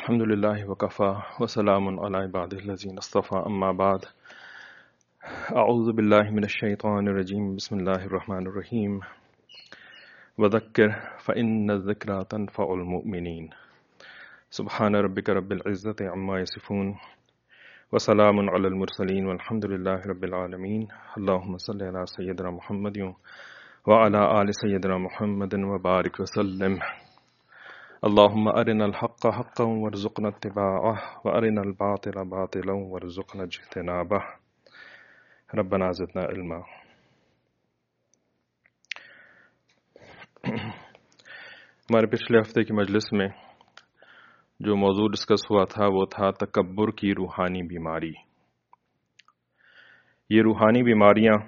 الحمد لله وكفى وسلام على عباده الذين اصطفى أما بعد أعوذ بالله من الشيطان الرجيم بسم الله الرحمن الرحيم وذكر فإن الذكرى تنفع المؤمنين سبحان ربك رب العزة عما يصفون وسلام على المرسلين والحمد لله رب العالمين اللهم صل على سيدنا محمد وعلى آل سيدنا محمد وبارك وسلم اللهم أرنا الحق حقا وارزقنا اتباعه وأرنا الباطل باطلا وارزقنا اجتنابه ربنا زدنا علما. ہمارے پچھلے ہفتے کی مجلس میں جو موضوع ڈسکس ہوا تھا وہ تھا تکبر کی روحانی بیماری. یہ روحانی بیماریاں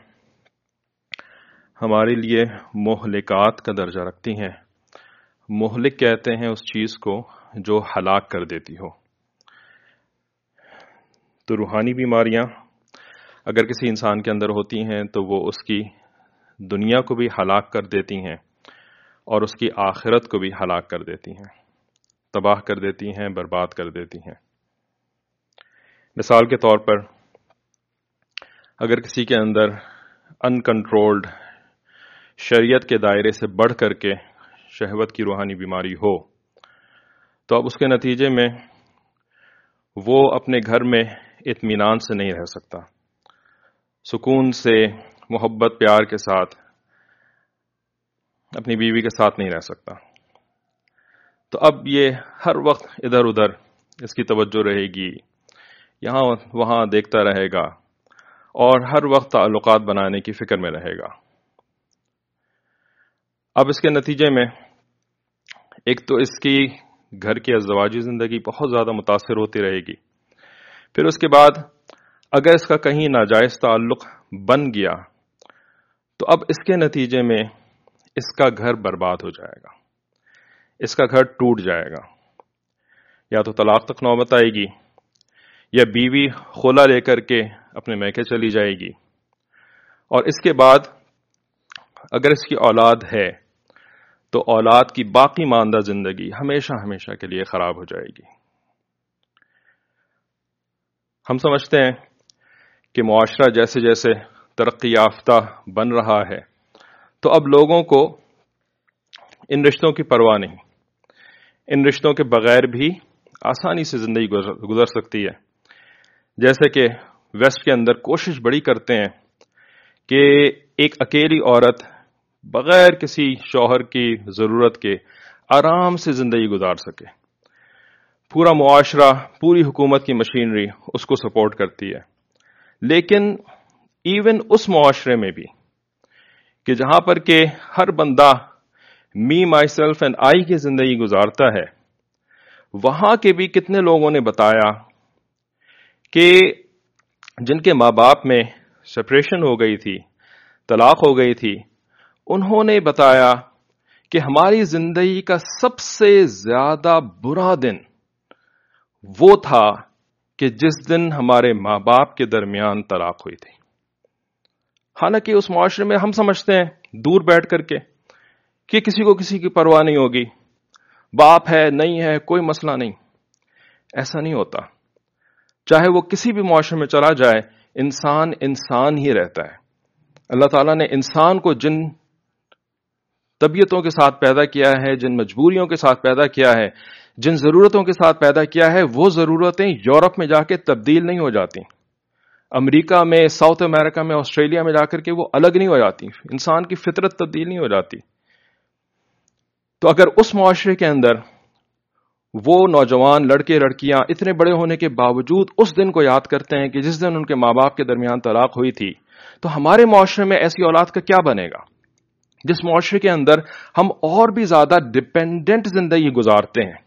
ہمارے لیے مہلکات کا درجہ رکھتی ہیں. مہلک کہتے ہیں اس چیز کو جو ہلاک کر دیتی ہو. تو روحانی بیماریاں اگر کسی انسان کے اندر ہوتی ہیں تو وہ اس کی دنیا کو بھی ہلاک کر دیتی ہیں اور اس کی آخرت کو بھی ہلاک کر دیتی ہیں، تباہ کر دیتی ہیں، برباد کر دیتی ہیں. مثال کے طور پر اگر کسی کے اندر انکنٹرولڈ شریعت کے دائرے سے بڑھ کر کے شہوت کی روحانی بیماری ہو تو اب اس کے نتیجے میں وہ اپنے گھر میں اطمینان سے نہیں رہ سکتا، سکون سے، محبت پیار کے ساتھ اپنی بیوی کے ساتھ نہیں رہ سکتا. تو اب یہ ہر وقت ادھر ادھر اس کی توجہ رہے گی، یہاں وہاں دیکھتا رہے گا اور ہر وقت تعلقات بنانے کی فکر میں رہے گا. اب اس کے نتیجے میں ایک تو اس کی گھر کی ازدواجی زندگی بہت زیادہ متاثر ہوتی رہے گی. پھر اس کے بعد اگر اس کا کہیں ناجائز تعلق بن گیا تو اب اس کے نتیجے میں اس کا گھر برباد ہو جائے گا، اس کا گھر ٹوٹ جائے گا. یا تو طلاق تک نوبت آئے گی یا بیوی خلا لے کر کے اپنے میکے چلی جائے گی، اور اس کے بعد اگر اس کی اولاد ہے تو اولاد کی باقی ماندہ زندگی ہمیشہ ہمیشہ کے لیے خراب ہو جائے گی. ہم سمجھتے ہیں کہ معاشرہ جیسے جیسے ترقی یافتہ بن رہا ہے تو اب لوگوں کو ان رشتوں کی پرواہ نہیں، ان رشتوں کے بغیر بھی آسانی سے زندگی گزر سکتی ہے. جیسے کہ ویسٹ کے اندر کوشش بڑی کرتے ہیں کہ ایک اکیلی عورت بغیر کسی شوہر کی ضرورت کے آرام سے زندگی گزار سکے. پورا معاشرہ، پوری حکومت کی مشینری اس کو سپورٹ کرتی ہے. لیکن ایون اس معاشرے میں بھی کہ جہاں پر کہ ہر بندہ می مائی سیلف اینڈ آئی کی زندگی گزارتا ہے، وہاں کے بھی کتنے لوگوں نے بتایا کہ جن کے ماں باپ میں سپریشن ہو گئی تھی، طلاق ہو گئی تھی، انہوں نے بتایا کہ ہماری زندگی کا سب سے زیادہ برا دن وہ تھا کہ جس دن ہمارے ماں باپ کے درمیان طلاق ہوئی تھی. حالانکہ اس معاشرے میں ہم سمجھتے ہیں دور بیٹھ کر کے کہ کسی کو کسی کی پرواہ نہیں ہوگی، باپ ہے نہیں ہے کوئی مسئلہ نہیں. ایسا نہیں ہوتا. چاہے وہ کسی بھی معاشرے میں چلا جائے، انسان انسان ہی رہتا ہے. اللہ تعالیٰ نے انسان کو جن طبیعتوں کے ساتھ پیدا کیا ہے، جن مجبوریوں کے ساتھ پیدا کیا ہے، جن ضرورتوں کے ساتھ پیدا کیا ہے، وہ ضرورتیں یورپ میں جا کے تبدیل نہیں ہو جاتی، امریکہ میں، ساؤتھ امریکہ میں، آسٹریلیا میں جا کر کے وہ الگ نہیں ہو جاتی. انسان کی فطرت تبدیل نہیں ہو جاتی. تو اگر اس معاشرے کے اندر وہ نوجوان لڑکے لڑکیاں اتنے بڑے ہونے کے باوجود اس دن کو یاد کرتے ہیں کہ جس دن ان کے ماں باپ کے درمیان طلاق ہوئی تھی، تو ہمارے معاشرے میں ایسی اولاد کا کیا بنے گا جس معاشرے کے اندر ہم اور بھی زیادہ ڈیپینڈنٹ زندگی گزارتے ہیں.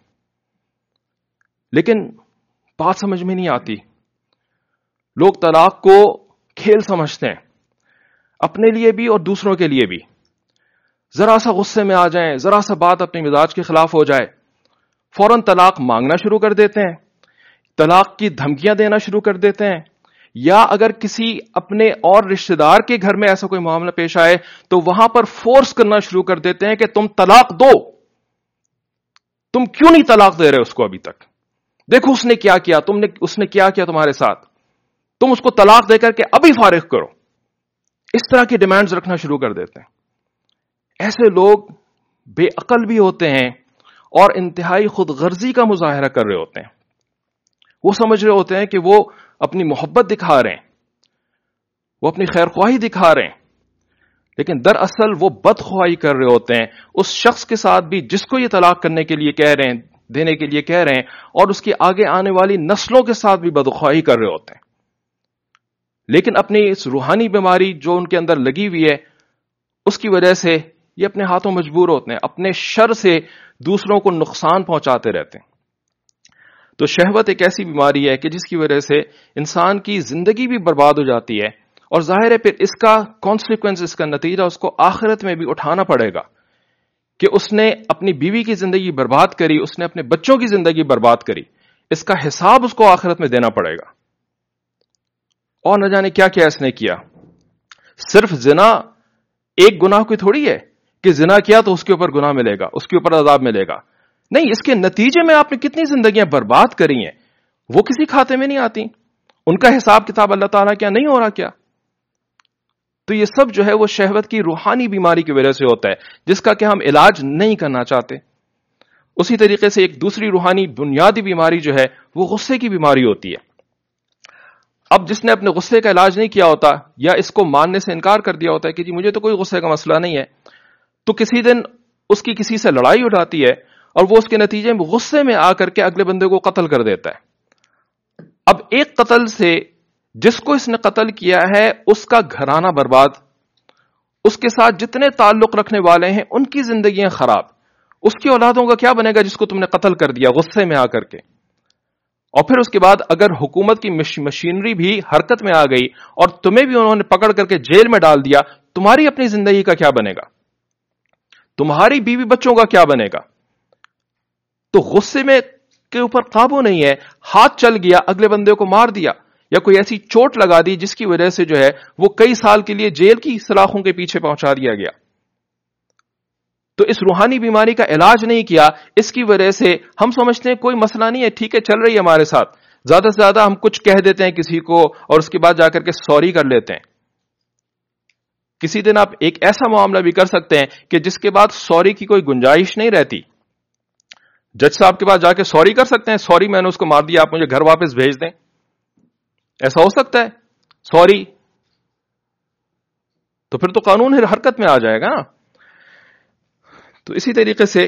لیکن بات سمجھ میں نہیں آتی. لوگ طلاق کو کھیل سمجھتے ہیں، اپنے لیے بھی اور دوسروں کے لیے بھی. ذرا سا غصے میں آ جائیں، ذرا سا بات اپنے مزاج کے خلاف ہو جائے، فوراً طلاق مانگنا شروع کر دیتے ہیں، طلاق کی دھمکیاں دینا شروع کر دیتے ہیں. یا اگر کسی اپنے اور رشتہ دار کے گھر میں ایسا کوئی معاملہ پیش آئے تو وہاں پر فورس کرنا شروع کر دیتے ہیں کہ تم طلاق دو، تم کیوں نہیں طلاق دے رہے اس کو ابھی تک. دیکھو اس نے کیا کیا، اس نے کیا کیا تمہارے ساتھ، تم اس کو طلاق دے کر کے ابھی فارغ کرو. اس طرح کی ڈیمانڈز رکھنا شروع کر دیتے ہیں. ایسے لوگ بے عقل بھی ہوتے ہیں اور انتہائی خود غرضی کا مظاہرہ کر رہے ہوتے ہیں. وہ سمجھ رہے ہوتے ہیں کہ وہ اپنی محبت دکھا رہے ہیں، وہ اپنی خیر خواہی دکھا رہے ہیں، لیکن دراصل وہ بدخواہی کر رہے ہوتے ہیں اس شخص کے ساتھ بھی جس کو یہ طلاق کرنے کے لیے کہہ رہے ہیں، دینے کے لیے کہہ رہے ہیں، اور اس کی آگے آنے والی نسلوں کے ساتھ بھی بدخواہی کر رہے ہوتے ہیں. لیکن اپنی اس روحانی بیماری جو ان کے اندر لگی ہوئی ہے، اس کی وجہ سے یہ اپنے ہاتھوں مجبور ہوتے ہیں، اپنے شر سے دوسروں کو نقصان پہنچاتے رہتے ہیں. تو شہوت ایک ایسی بیماری ہے کہ جس کی وجہ سے انسان کی زندگی بھی برباد ہو جاتی ہے، اور ظاہر ہے پھر اس کا کانسیکوینس، اس کا نتیجہ اس کو آخرت میں بھی اٹھانا پڑے گا کہ اس نے اپنی بیوی کی زندگی برباد کری، اس نے اپنے بچوں کی زندگی برباد کری. اس کا حساب اس کو آخرت میں دینا پڑے گا. اور نہ جانے کیا کیا اس نے کیا. صرف زنا ایک گناہ کوئی تھوڑی ہے کہ زنا کیا تو اس کے اوپر گناہ ملے گا، اس کے اوپر عذاب ملے گا. نہیں، اس کے نتیجے میں آپ نے کتنی زندگیاں برباد کری ہیں وہ کسی کھاتے میں نہیں آتی. ان کا حساب کتاب اللہ تعالیٰ کیا نہیں ہو رہا کیا؟ تو یہ سب جو ہے وہ شہوت کی روحانی بیماری کی وجہ سے ہوتا ہے، جس کا کہ ہم علاج نہیں کرنا چاہتے. اسی طریقے سے ایک دوسری روحانی بنیادی بیماری جو ہے وہ غصے کی بیماری ہوتی ہے. اب جس نے اپنے غصے کا علاج نہیں کیا ہوتا یا اس کو ماننے سے انکار کر دیا ہوتا ہے کہ جی مجھے تو کوئی غصے کا مسئلہ نہیں ہے، تو کسی دن اس کی کسی سے لڑائی ہو جاتی ہے اور وہ اس کے نتیجے میں غصے میں آ کر کے اگلے بندے کو قتل کر دیتا ہے. اب ایک قتل سے جس کو اس نے قتل کیا ہے اس کا گھرانہ برباد، اس کے ساتھ جتنے تعلق رکھنے والے ہیں ان کی زندگیاں خراب. اس کی اولادوں کا کیا بنے گا جس کو تم نے قتل کر دیا غصے میں آ کر کے. اور پھر اس کے بعد اگر حکومت کی مشینری بھی حرکت میں آ گئی اور تمہیں بھی انہوں نے پکڑ کر کے جیل میں ڈال دیا، تمہاری اپنی زندگی کا کیا بنے گا؟ تمہاری بیوی بچوں کا کیا بنے گا؟ تو غصے میں کے اوپر قابو نہیں ہے، ہاتھ چل گیا، اگلے بندے کو مار دیا یا کوئی ایسی چوٹ لگا دی جس کی وجہ سے جو ہے وہ کئی سال کے لیے جیل کی سلاخوں کے پیچھے پہنچا دیا گیا. تو اس روحانی بیماری کا علاج نہیں کیا، اس کی وجہ سے ہم سمجھتے ہیں کوئی مسئلہ نہیں ہے، ٹھیک ہے چل رہی ہے ہمارے ساتھ، زیادہ سے زیادہ ہم کچھ کہہ دیتے ہیں کسی کو اور اس کے بعد جا کر کے سوری کر لیتے ہیں. کسی دن آپ ایک ایسا معاملہ بھی کر سکتے ہیں کہ جس کے بعد سوری کی کوئی گنجائش نہیں رہتی. جج صاحب کے پاس جا کے سوری کر سکتے ہیں، سوری میں نے اس کو مار دیا، آپ مجھے گھر واپس بھیج دیں. ایسا ہو سکتا ہے؟ سوری تو پھر تو قانون حرکت میں آ جائے گا نا. تو اسی طریقے سے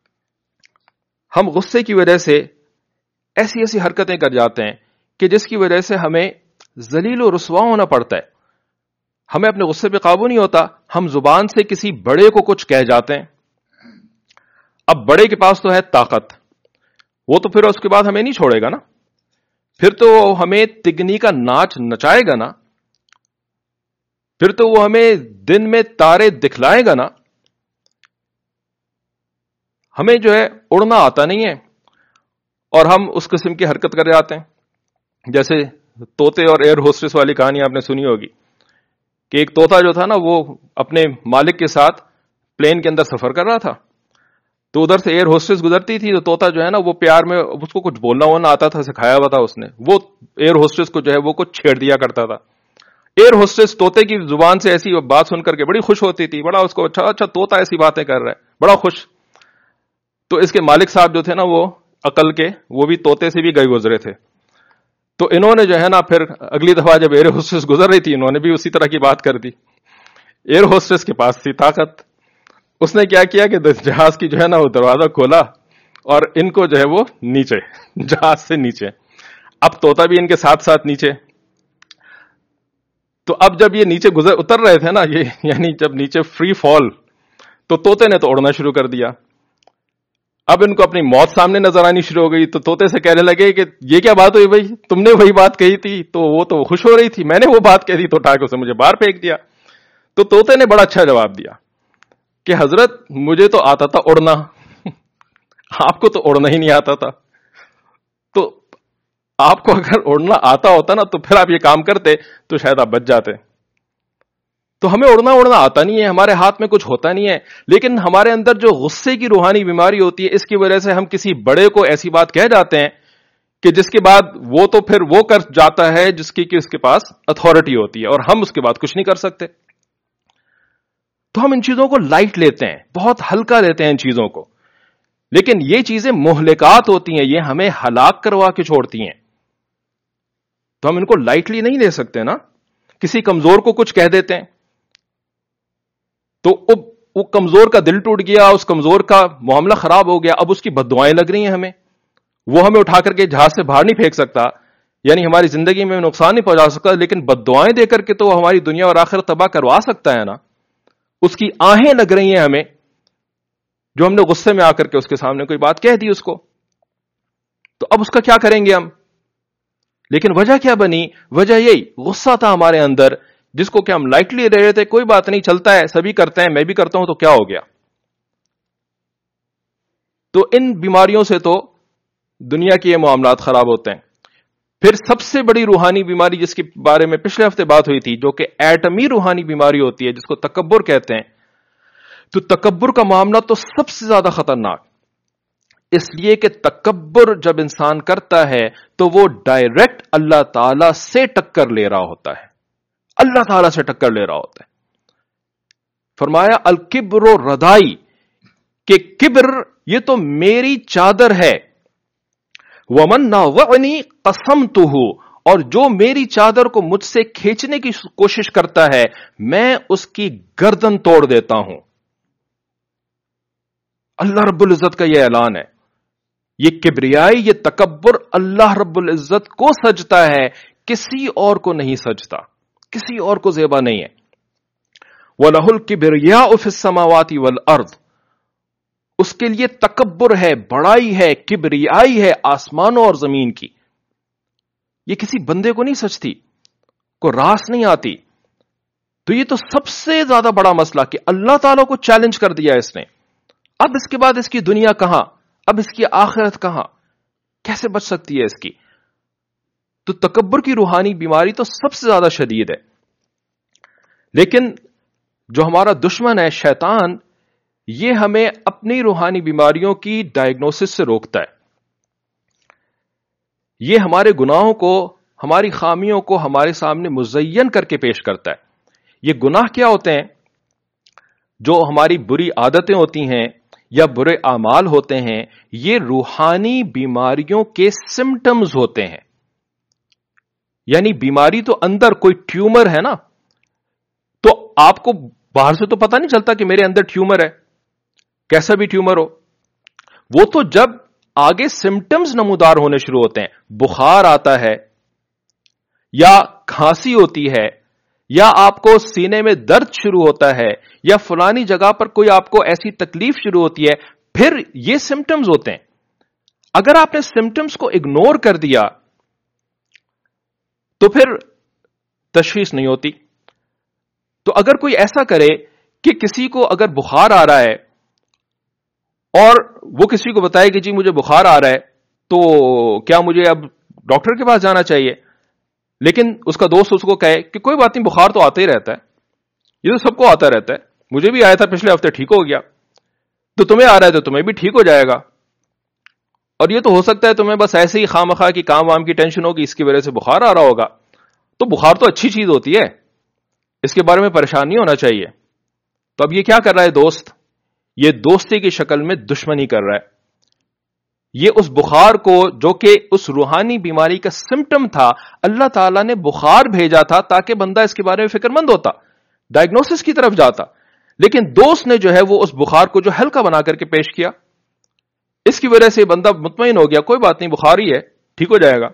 ہم غصے کی وجہ سے ایسی ایسی حرکتیں کر جاتے ہیں کہ جس کی وجہ سے ہمیں ذلیل و رسوا ہونا پڑتا ہے. ہمیں اپنے غصے پہ قابو نہیں ہوتا، ہم زبان سے کسی بڑے کو کچھ کہہ جاتے ہیں. اب بڑے کے پاس تو ہے طاقت، وہ تو پھر اس کے بعد ہمیں نہیں چھوڑے گا نا، پھر تو ہمیں تگنی کا ناچ نچائے گا نا، پھر تو وہ ہمیں دن میں تارے دکھلائے گا نا. ہمیں جو ہے اڑنا آتا نہیں ہے اور ہم اس قسم کی حرکت کر جاتے ہیں. جیسے طوطے اور ایئر ہوسٹس والی کہانی آپ نے سنی ہوگی کہ ایک طوطا جو تھا نا وہ اپنے مالک کے ساتھ پلین کے اندر سفر کر رہا تھا. تو ادھر سے ایئر ہوسٹس گزرتی تھی، تو طوطا جو ہے نا وہ پیار میں اس کو کچھ بولنا وولنا آتا تھا، سکھایا ہوا تھا اس نے، وہ ایئر ہوسٹس کو جو ہے وہ کچھ چھیڑ دیا کرتا تھا. ایئر ہوسٹس طوطے کی زبان سے ایسی بات سن کر کے بڑی خوش ہوتی تھی، بڑا اس کو اچھا طوطا ایسی باتیں کر رہا ہے، بڑا خوش. تو اس کے مالک صاحب جو تھے نا وہ عقل کے، وہ بھی طوطے سے بھی گئے گزرے تھے. تو انہوں نے جو ہے نا پھر اگلی دفعہ جب ایئر ہوسٹس گزر رہی تھی انہوں نے بھی اسی طرح کی بات کر دی. ایئر ہوسٹس کے پاس تھی طاقت، اس نے کیا کیا کہ جہاز کی جو ہے نا وہ دروازہ کھولا اور ان کو جو ہے وہ نیچے، جہاز سے نیچے. اب طوطا بھی ان کے ساتھ ساتھ نیچے. تو اب جب یہ نیچے اتر رہے تھے نا، یہ یعنی جب نیچے فری فال، تو طوطے نے تو اڑنا شروع کر دیا. اب ان کو اپنی موت سامنے نظر آنی شروع ہو گئی، تو طوطے سے کہنے لگے کہ یہ کیا بات ہوئی بھائی، تم نے وہی بات کہی تھی. تو وہ تو خوش ہو رہی تھی، میں نے وہ بات کہی تھی تو اٹھا کے اسے مجھے باہر پھینک دیا. تو طوطے نے بڑا اچھا جواب دیا کہ حضرت مجھے تو آتا تھا اڑنا، آپ کو تو اڑنا ہی نہیں آتا تھا. تو آپ کو اگر اڑنا آتا ہوتا نا تو پھر آپ یہ کام کرتے تو شاید آپ بچ جاتے. تو ہمیں اڑنا آتا نہیں ہے، ہمارے ہاتھ میں کچھ ہوتا نہیں ہے، لیکن ہمارے اندر جو غصے کی روحانی بیماری ہوتی ہے اس کی وجہ سے ہم کسی بڑے کو ایسی بات کہہ جاتے ہیں کہ جس کے بعد وہ تو پھر وہ کر جاتا ہے جس کی کہ اس کے پاس اتھارٹی ہوتی ہے، اور ہم اس کے بعد کچھ نہیں کر سکتے. تو ہم ان چیزوں کو لائٹ لیتے ہیں، بہت ہلکا لیتے ہیں ان چیزوں کو، لیکن یہ چیزیں مہلکات ہوتی ہیں، یہ ہمیں ہلاک کروا کے چھوڑتی ہیں. تو ہم ان کو لائٹلی نہیں لے سکتے نا. کسی کمزور کو کچھ کہہ دیتے ہیں تو وہ کمزور کا دل ٹوٹ گیا، اس کمزور کا معاملہ خراب ہو گیا، اب اس کی بد دعائیں لگ رہی ہیں ہمیں. وہ ہمیں اٹھا کر کے جہاز سے باہر نہیں پھینک سکتا، یعنی ہماری زندگی میں نقصان نہیں پہنچا سکتا، لیکن بد دعائیں دے کر کے تو وہ ہماری دنیا اور آخرت تباہ کروا سکتا ہے نا. اس کی آہیں لگ رہی ہیں ہمیں، جو ہم نے غصے میں آ کر کے اس کے سامنے کوئی بات کہہ دی اس کو. تو اب اس کا کیا کریں گے ہم؟ لیکن وجہ کیا بنی؟ وجہ یہی غصہ تھا ہمارے اندر، جس کو کہ ہم لائٹلی لے رہے تھے، کوئی بات نہیں، چلتا ہے، سبھی کرتے ہیں، میں بھی کرتا ہوں، تو کیا ہو گیا. تو ان بیماریوں سے تو دنیا کے یہ معاملات خراب ہوتے ہیں. پھر سب سے بڑی روحانی بیماری جس کے بارے میں پچھلے ہفتے بات ہوئی تھی، جو کہ ایٹمی روحانی بیماری ہوتی ہے، جس کو تکبر کہتے ہیں. تو تکبر کا معاملہ تو سب سے زیادہ خطرناک، اس لیے کہ تکبر جب انسان کرتا ہے تو وہ ڈائریکٹ اللہ تعالی سے ٹکر لے رہا ہوتا ہے، اللہ تعالی سے ٹکر لے رہا ہوتا ہے. فرمایا الکبر ردائی، کہ کبر یہ تو میری چادر ہے، ومن ناوعنی قسمتہ، اور جو میری چادر کو مجھ سے کھینچنے کی کوشش کرتا ہے میں اس کی گردن توڑ دیتا ہوں. اللہ رب العزت کا یہ اعلان ہے. یہ کبریائی، یہ تکبر اللہ رب العزت کو سجتا ہے، کسی اور کو نہیں سجتا، کسی اور کو زیبا نہیں ہے. وَلَهُ الْكِبْرِيَاءُ فِي السَّمَاوَاتِ وَالْأَرْضِ، اس کے لیے تکبر ہے، بڑائی ہے، کبریائی ہے آسمانوں اور زمین کی. یہ کسی بندے کو نہیں سجتی، کو راس نہیں آتی. تو یہ تو سب سے زیادہ بڑا مسئلہ کہ اللہ تعالیٰ کو چیلنج کر دیا اس نے. اب اس کے بعد اس کی دنیا کہاں؟ اب اس کی آخرت کہاں؟ کیسے بچ سکتی ہے اس کی؟ تو تکبر کی روحانی بیماری تو سب سے زیادہ شدید ہے. لیکن جو ہمارا دشمن ہے شیطان، یہ ہمیں اپنی روحانی بیماریوں کی ڈائگنوسس سے روکتا ہے. یہ ہمارے گناہوں کو، ہماری خامیوں کو ہمارے سامنے مزین کر کے پیش کرتا ہے. یہ گناہ کیا ہوتے ہیں؟ جو ہماری بری عادتیں ہوتی ہیں یا برے اعمال ہوتے ہیں، یہ روحانی بیماریوں کے سمٹمز ہوتے ہیں. یعنی بیماری تو اندر کوئی ٹیومر ہے نا، تو آپ کو باہر سے تو پتہ نہیں چلتا کہ میرے اندر ٹیومر ہے، کیسا بھی ٹیومر ہو. وہ تو جب آگے سمٹمز نمودار ہونے شروع ہوتے ہیں، بخار آتا ہے یا کھانسی ہوتی ہے یا آپ کو سینے میں درد شروع ہوتا ہے یا فلانی جگہ پر کوئی آپ کو ایسی تکلیف شروع ہوتی ہے، پھر یہ سمٹمز ہوتے ہیں. اگر آپ نے سمٹمز کو اگنور کر دیا تو پھر تشخیص نہیں ہوتی. تو اگر کوئی ایسا کرے کہ کسی کو اگر بخار آ رہا ہے اور وہ کسی کو بتائے کہ جی مجھے بخار آ رہا ہے، تو کیا مجھے اب ڈاکٹر کے پاس جانا چاہیے؟ لیکن اس کا دوست اس کو کہے کہ کوئی بات نہیں، بخار تو آتا ہی رہتا ہے، یہ تو سب کو آتا رہتا ہے، مجھے بھی آیا تھا پچھلے ہفتے، ٹھیک ہو گیا، تو تمہیں آ رہا ہے تو تمہیں بھی ٹھیک ہو جائے گا. اور یہ تو ہو سکتا ہے تمہیں بس ایسے ہی خواہ کی کام وام کی ٹینشن ہوگی، اس کی وجہ سے بخار آ رہا ہوگا. تو بخار تو اچھی چیز ہوتی ہے، اس کے بارے میں پریشان نہیں ہونا چاہیے. تو اب یہ کیا کر رہا ہے دوست؟ یہ دوستی کی شکل میں دشمنی کر رہا ہے. یہ اس بخار کو، جو کہ اس روحانی بیماری کا سمٹم تھا، اللہ تعالیٰ نے بخار بھیجا تھا تاکہ بندہ اس کے بارے میں فکر مند ہوتا، ڈائگنوسس کی طرف جاتا. لیکن دوست نے جو ہے وہ اس بخار کو جو ہلکا بنا کر کے پیش کیا، اس کی وجہ سے بندہ مطمئن ہو گیا، کوئی بات نہیں، بخار ہی ہے، ٹھیک ہو جائے گا.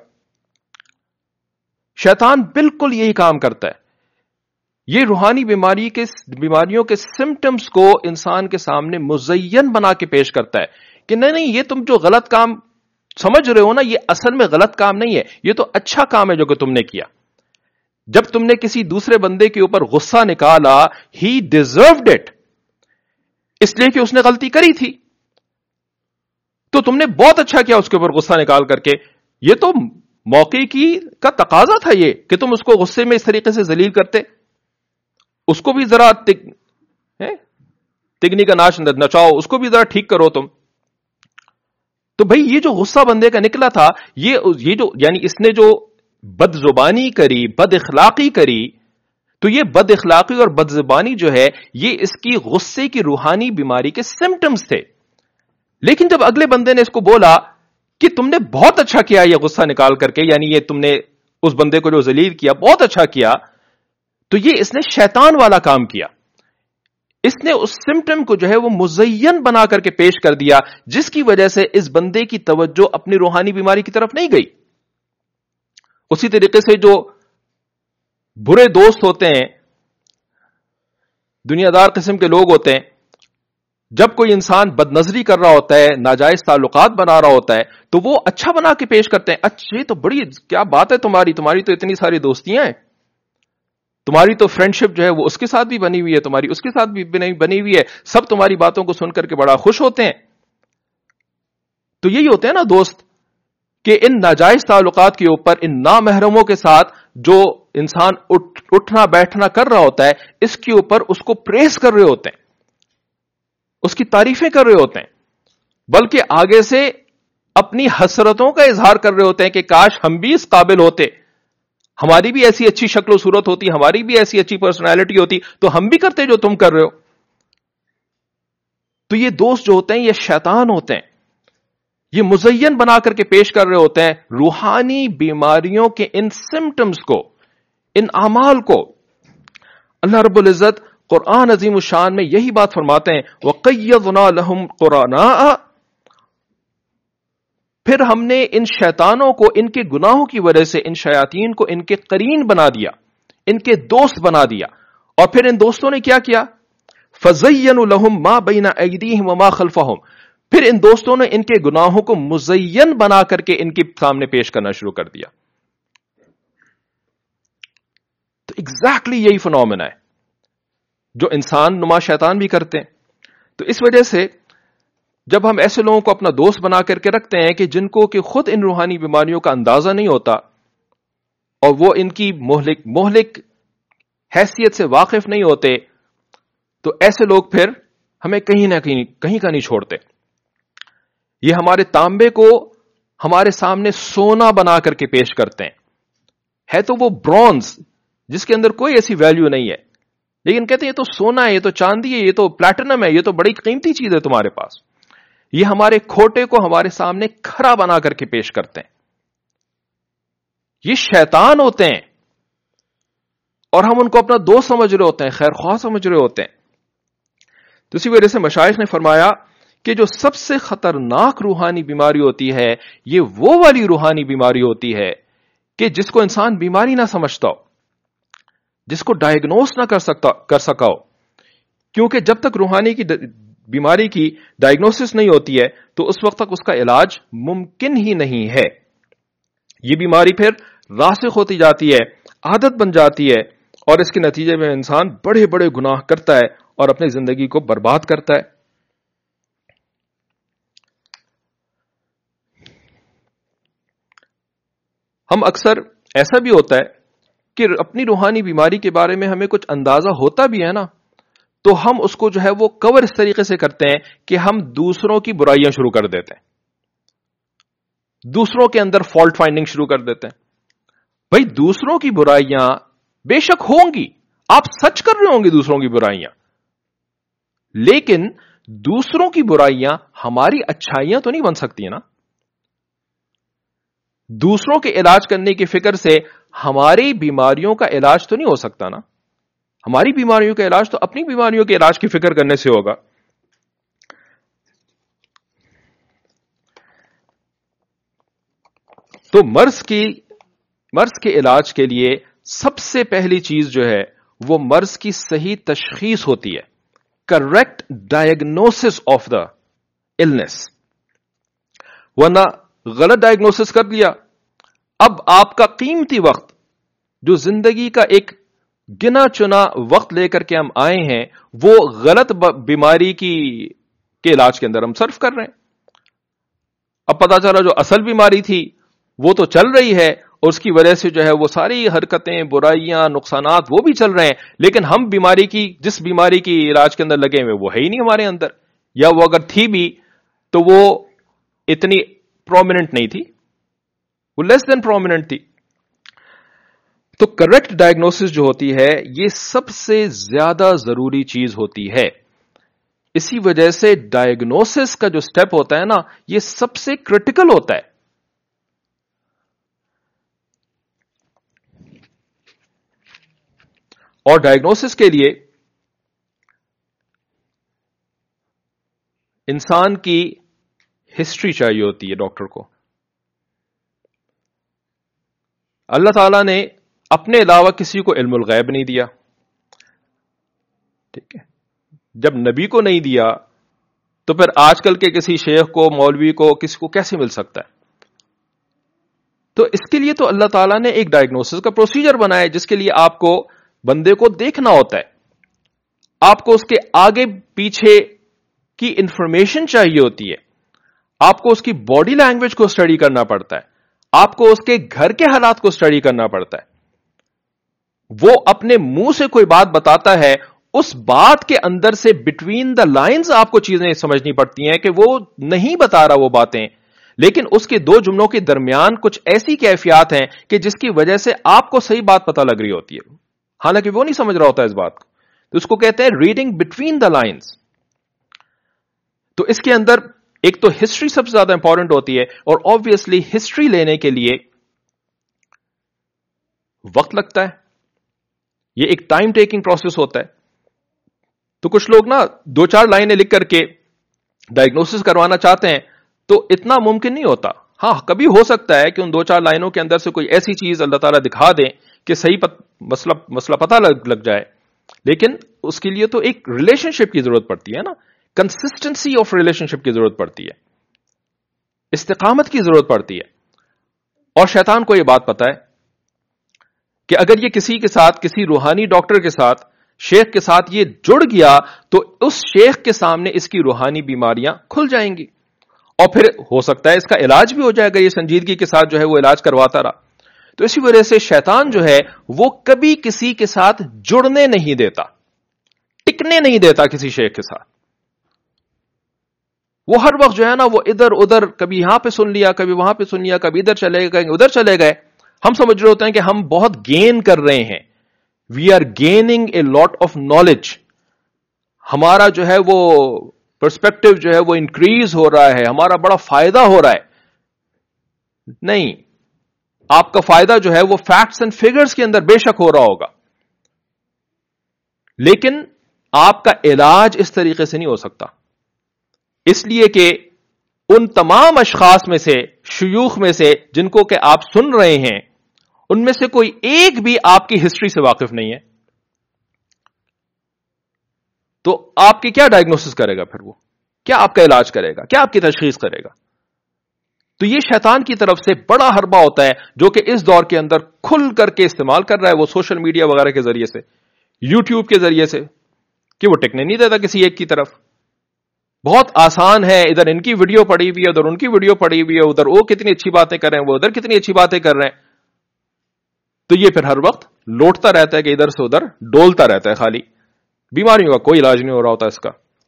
شیطان بالکل یہی کام کرتا ہے. یہ روحانی بیماریوں کے سمٹمز کو انسان کے سامنے مزین بنا کے پیش کرتا ہے کہ نہیں یہ تم جو غلط کام سمجھ رہے ہو نا، یہ اصل میں غلط کام نہیں ہے، یہ تو اچھا کام ہے جو کہ تم نے کیا. جب تم نے کسی دوسرے بندے کے اوپر غصہ نکالا، ہی ڈیزروڈ اٹ، اس لیے کہ اس نے غلطی کری تھی، تو تم نے بہت اچھا کیا اس کے اوپر غصہ نکال کر کے. یہ تو موقع کا تقاضا تھا یہ کہ تم اس کو غصے میں اس طریقے سے ذلیل کرتے، اس کو بھی ذرا تگنی کا ناچ نچاؤ، اس کو بھی ذرا ٹھیک کرو تم. تو بھئی یہ جو غصہ بندے کا نکلا تھا، یہ جو یعنی اس نے جو بد زبانی کری، بد اخلاقی کری، تو یہ بد اخلاقی اور بد زبانی جو ہے یہ اس کی غصے کی روحانی بیماری کے سمپٹمز تھے. لیکن جب اگلے بندے نے اس کو بولا کہ تم نے بہت اچھا کیا یہ غصہ نکال کر کے، یعنی یہ تم نے اس بندے کو جو ذلیل کیا بہت اچھا کیا، تو یہ اس نے شیطان والا کام کیا. اس نے اس سمپٹم کو جو ہے وہ مزین بنا کر کے پیش کر دیا، جس کی وجہ سے اس بندے کی توجہ اپنی روحانی بیماری کی طرف نہیں گئی. اسی طریقے سے جو برے دوست ہوتے ہیں، دنیا دار قسم کے لوگ ہوتے ہیں، جب کوئی انسان بد نظری کر رہا ہوتا ہے، ناجائز تعلقات بنا رہا ہوتا ہے، تو وہ اچھا بنا کے پیش کرتے ہیں. اچھا یہ تو بڑی کیا بات ہے تمہاری تو اتنی ساری دوستیاں ہیں، تمہاری تو فرینڈشپ جو ہے وہ اس کے ساتھ بھی بنی ہوئی ہے، تمہاری اس کے ساتھ بھی بنی ہوئی ہے، سب تمہاری باتوں کو سن کر کے بڑا خوش ہوتے ہیں. تو یہی ہوتے ہیں نا دوست، کہ ان ناجائز تعلقات کے اوپر، ان نامحرموں کے ساتھ جو انسان اٹھنا بیٹھنا کر رہا ہوتا ہے، اس کے اوپر اس کو پریز کر رہے ہوتے ہیں، اس کی تعریفیں کر رہے ہوتے ہیں، بلکہ آگے سے اپنی حسرتوں کا اظہار کر رہے ہوتے ہیں کہ کاش ہم بھی اس قابل ہوتے، ہماری بھی ایسی اچھی شکل و صورت ہوتی، ہماری بھی ایسی اچھی پرسنالٹی ہوتی تو ہم بھی کرتے جو تم کر رہے ہو. تو یہ دوست جو ہوتے ہیں یہ شیطان ہوتے ہیں، یہ مزین بنا کر کے پیش کر رہے ہوتے ہیں روحانی بیماریوں کے ان سمپٹمز کو، ان اعمال کو. اللہ رب العزت قرآن عظیم الشان میں یہی بات فرماتے ہیں، وَقَيَّضْنَا لَهُمْ قُرَنَاءَ، پھر ہم نے ان شیطانوں کو ان کے گناہوں کی وجہ سے، ان شیاطین کو ان کے قرین بنا دیا، ان کے دوست بنا دیا. اور پھر ان دوستوں نے کیا کیا؟ فَزَيَّنُوا لَهُم مَا بَيْنَ أَيْدِيهِمْ وَمَا خَلْفَهُم، پھر ان دوستوں نے ان کے گناہوں کو مزین بنا کر کے ان کے سامنے پیش کرنا شروع کر دیا. تو ایگزیکٹلی یہی فنومینا ہے جو انسان نما شیطان بھی کرتے ہیں. تو اس وجہ سے جب ہم ایسے لوگوں کو اپنا دوست بنا کر کے رکھتے ہیں کہ جن کو کہ خود ان روحانی بیماریوں کا اندازہ نہیں ہوتا اور وہ ان کی مہلک حیثیت سے واقف نہیں ہوتے، تو ایسے لوگ پھر ہمیں کہیں نہ کہیں کا نہیں چھوڑتے. یہ ہمارے تانبے کو ہمارے سامنے سونا بنا کر کے پیش کرتے ہیں، ہے تو وہ برونز جس کے اندر کوئی ایسی ویلیو نہیں ہے، لیکن کہتے ہیں یہ تو سونا ہے، یہ تو چاندی ہے، یہ تو پلیٹینم ہے، یہ تو بڑی قیمتی چیز ہے تمہارے پاس. یہ ہمارے کھوٹے کو ہمارے سامنے کھرا بنا کر کے پیش کرتے ہیں. یہ شیطان ہوتے ہیں اور ہم ان کو اپنا دوست سمجھ رہے ہوتے ہیں، خیر خواہ سمجھ رہے ہوتے ہیں. تو اسی وجہ سے مشائخ نے فرمایا کہ جو سب سے خطرناک روحانی بیماری ہوتی ہے یہ وہ والی روحانی بیماری ہوتی ہے کہ جس کو انسان بیماری نہ سمجھتا ہو، جس کو ڈائیگنوز نہ کر سکا ہو. کیونکہ جب تک روحانی کی بیماری کی ڈائیگنوسس نہیں ہوتی ہے تو اس وقت تک اس کا علاج ممکن ہی نہیں ہے. یہ بیماری پھر راسخ ہوتی جاتی ہے، عادت بن جاتی ہے، اور اس کے نتیجے میں انسان بڑے بڑے گناہ کرتا ہے اور اپنی زندگی کو برباد کرتا ہے. ہم اکثر ایسا بھی ہوتا ہے کہ اپنی روحانی بیماری کے بارے میں ہمیں کچھ اندازہ ہوتا بھی ہے نا، تو ہم اس کو جو ہے وہ کور اس طریقے سے کرتے ہیں کہ ہم دوسروں کی برائیاں شروع کر دیتے ہیں، دوسروں کے اندر فالٹ فائنڈنگ شروع کر دیتے ہیں. بھائی دوسروں کی برائیاں بے شک ہوں گی، آپ سچ کر رہے ہوں گے دوسروں کی برائیاں، لیکن دوسروں کی برائیاں ہماری اچھائیاں تو نہیں بن سکتی ہیں نا. دوسروں کے علاج کرنے کی فکر سے ہماری بیماریوں کا علاج تو نہیں ہو سکتا نا. ہماری بیماریوں کا علاج تو اپنی بیماریوں کے علاج کی فکر کرنے سے ہوگا. تو مرض کے علاج کے لیے سب سے پہلی چیز جو ہے وہ مرض کی صحیح تشخیص ہوتی ہے، correct diagnosis of the illness. ورنہ غلط ڈائگنوسس کر دیا، اب آپ کا قیمتی وقت جو زندگی کا ایک گنا چنا وقت لے کر کے ہم آئے ہیں وہ غلط بیماری کے علاج کے اندر ہم صرف کر رہے ہیں. اب پتا چلا جو اصل بیماری تھی وہ تو چل رہی ہے اور اس کی وجہ سے جو ہے وہ ساری حرکتیں، برائیاں، نقصانات وہ بھی چل رہے ہیں، لیکن ہم جس بیماری کی علاج کے اندر لگے ہوئے وہ ہے ہی نہیں ہمارے اندر، یا وہ اگر تھی بھی تو وہ اتنی پرومیننٹ نہیں تھی، وہ لیس دین پرومیننٹ تھی. تو کریکٹ ڈائگنوسس جو ہوتی ہے یہ سب سے زیادہ ضروری چیز ہوتی ہے. اسی وجہ سے ڈائگنوسس کا جو سٹیپ ہوتا ہے نا یہ سب سے کرٹیکل ہوتا ہے. اور ڈائگنوسس کے لیے انسان کی ہسٹری چاہیے ہوتی ہے ڈاکٹر کو. اللہ تعالیٰ نے اپنے علاوہ کسی کو علم الغیب نہیں دیا. ٹھیک ہے، جب نبی کو نہیں دیا تو پھر آج کل کے کسی شیخ کو، مولوی کو، کسی کو کیسے مل سکتا ہے؟ تو اس کے لیے تو اللہ تعالیٰ نے ایک ڈائگنوسس کا پروسیجر بنایا جس کے لیے آپ کو بندے کو دیکھنا ہوتا ہے، آپ کو اس کے آگے پیچھے کی انفارمیشن چاہیے ہوتی ہے، آپ کو اس کی باڈی لینگویج کو اسٹڈی کرنا پڑتا ہے، آپ کو اس کے گھر کے حالات کو اسٹڈی کرنا پڑتا ہے. وہ اپنے منہ سے کوئی بات بتاتا ہے، اس بات کے اندر سے بٹوین دا لائنز آپ کو چیزیں سمجھنی پڑتی ہیں کہ وہ نہیں بتا رہا وہ باتیں، لیکن اس کے دو جملوں کے درمیان کچھ ایسی کیفیات ہیں کہ جس کی وجہ سے آپ کو صحیح بات پتہ لگ رہی ہوتی ہے، حالانکہ وہ نہیں سمجھ رہا ہوتا اس بات کو. تو اس کو کہتے ہیں ریڈنگ بٹوین دا لائنز. تو اس کے اندر ایک تو ہسٹری سب سے زیادہ امپورٹنٹ ہوتی ہے، اور آبویسلی ہسٹری لینے کے لیے وقت لگتا ہے، یہ ایک ٹائم ٹیکنگ پروسیس ہوتا ہے. تو کچھ لوگ نا 2-4 لائنیں لکھ کر کے ڈائگنوسس کروانا چاہتے ہیں تو اتنا ممکن نہیں ہوتا. ہاں کبھی ہو سکتا ہے کہ ان 2-4 لائنوں کے اندر سے کوئی ایسی چیز اللہ تعالیٰ دکھا دیں کہ صحیح مسئلہ پتہ لگ جائے، لیکن اس کے لیے تو ایک ریلیشن شپ کی ضرورت پڑتی ہے نا، کنسسٹنسی آف ریلیشن شپ کی ضرورت پڑتی ہے، استقامت کی ضرورت پڑتی ہے. اور شیطان کو یہ بات پتا ہے کہ اگر یہ کسی کے ساتھ، کسی روحانی ڈاکٹر کے ساتھ، شیخ کے ساتھ یہ جڑ گیا تو اس شیخ کے سامنے اس کی روحانی بیماریاں کھل جائیں گی، اور پھر ہو سکتا ہے اس کا علاج بھی ہو جائے گا، یہ سنجیدگی کے ساتھ جو ہے وہ علاج کرواتا رہا. تو اسی وجہ سے شیطان جو ہے وہ کبھی کسی کے ساتھ جڑنے نہیں دیتا، ٹکنے نہیں دیتا کسی شیخ کے ساتھ. وہ ہر وقت جو ہے نا وہ ادھر ادھر، کبھی یہاں پہ سن لیا، کبھی وہاں پہ سن لیا، کبھی ادھر چلے گئے، کبھی ادھر چلے گئے. ہم سمجھ رہے ہوتے ہیں کہ ہم بہت گین کر رہے ہیں، we are gaining a lot of knowledge, ہمارا جو ہے وہ پرسپیکٹو جو ہے وہ انکریز ہو رہا ہے، ہمارا بڑا فائدہ ہو رہا ہے. نہیں، آپ کا فائدہ جو ہے وہ فیکٹس اینڈ فگرز کے اندر بے شک ہو رہا ہوگا، لیکن آپ کا علاج اس طریقے سے نہیں ہو سکتا. اس لیے کہ ان تمام اشخاص میں سے، شیوخ میں سے جن کو کہ آپ سن رہے ہیں، ان میں سے کوئی ایک بھی آپ کی ہسٹری سے واقف نہیں ہے. تو آپ کی کیا ڈائگنوسس کرے گا؟ پھر وہ کیا آپ کا علاج کرے گا؟ کیا آپ کی تشخیص کرے گا؟ تو یہ شیطان کی طرف سے بڑا حربہ ہوتا ہے جو کہ اس دور کے اندر کھل کر کے استعمال کر رہا ہے، وہ سوشل میڈیا وغیرہ کے ذریعے سے، یوٹیوب کے ذریعے سے، کہ وہ ٹکنے نہیں دیتا کسی ایک کی طرف. بہت آسان ہے، ادھر ان کی ویڈیو پڑی ہوئی ہے، ادھر ان کی ویڈیو پڑی ہوئی ہے، ادھر وہ کتنی اچھی باتیں کر رہے ہیں، وہ ادھر کتنی اچھی باتیں کر رہے ہیں. تو یہ پھر ہر وقت لوٹتا رہتا ہے کہ ادھر سے ادھر ڈولتا رہتا ہے، خالی بیماریوں کا کوئی علاج نہیں ہو رہا ہوتا اس کا.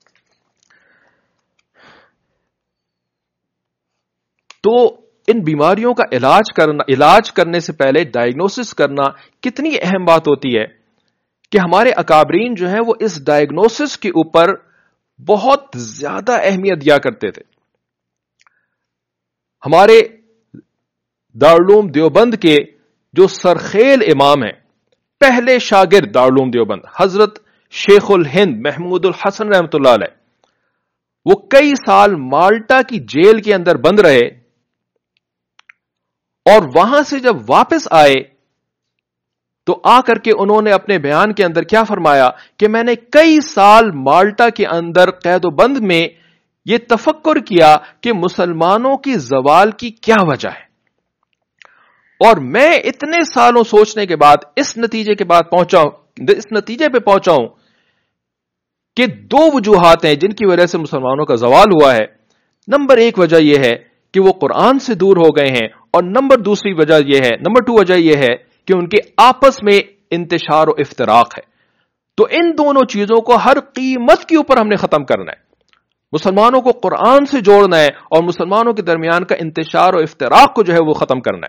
تو ان بیماریوں کا علاج کرنے سے پہلے ڈائگنوسس کرنا کتنی اہم بات ہوتی ہے کہ ہمارے اکابرین جو ہیں وہ اس ڈائگنوسس کے اوپر بہت زیادہ اہمیت دیا کرتے تھے. ہمارے دارالعلوم دیوبند کے جو سرخیل امام ہیں، پہلے شاگرد دارالعلوم دیوبند حضرت شیخ الہند محمود الحسن رحمۃ اللہ علیہ، وہ کئی سال مالٹا کی جیل کے اندر بند رہے، اور وہاں سے جب واپس آئے تو آ کر کے انہوں نے اپنے بیان کے اندر کیا فرمایا کہ میں نے کئی سال مالٹا کے اندر قید و بند میں یہ تفکر کیا کہ مسلمانوں کی زوال کی کیا وجہ ہے، اور میں اتنے سالوں سوچنے کے بعد اس نتیجے پہ پہنچا ہوں کہ 2 وجوہات ہیں جن کی وجہ سے مسلمانوں کا زوال ہوا ہے. نمبر 1 وجہ یہ ہے کہ وہ قرآن سے دور ہو گئے ہیں، اور نمبر 2 وجہ یہ ہے کہ ان کے آپس میں انتشار و افتراق ہے. تو ان دونوں چیزوں کو ہر قیمت کے اوپر ہم نے ختم کرنا ہے. مسلمانوں کو قرآن سے جوڑنا ہے اور مسلمانوں کے درمیان کا انتشار و افتراق کو جو ہے وہ ختم کرنا ہے.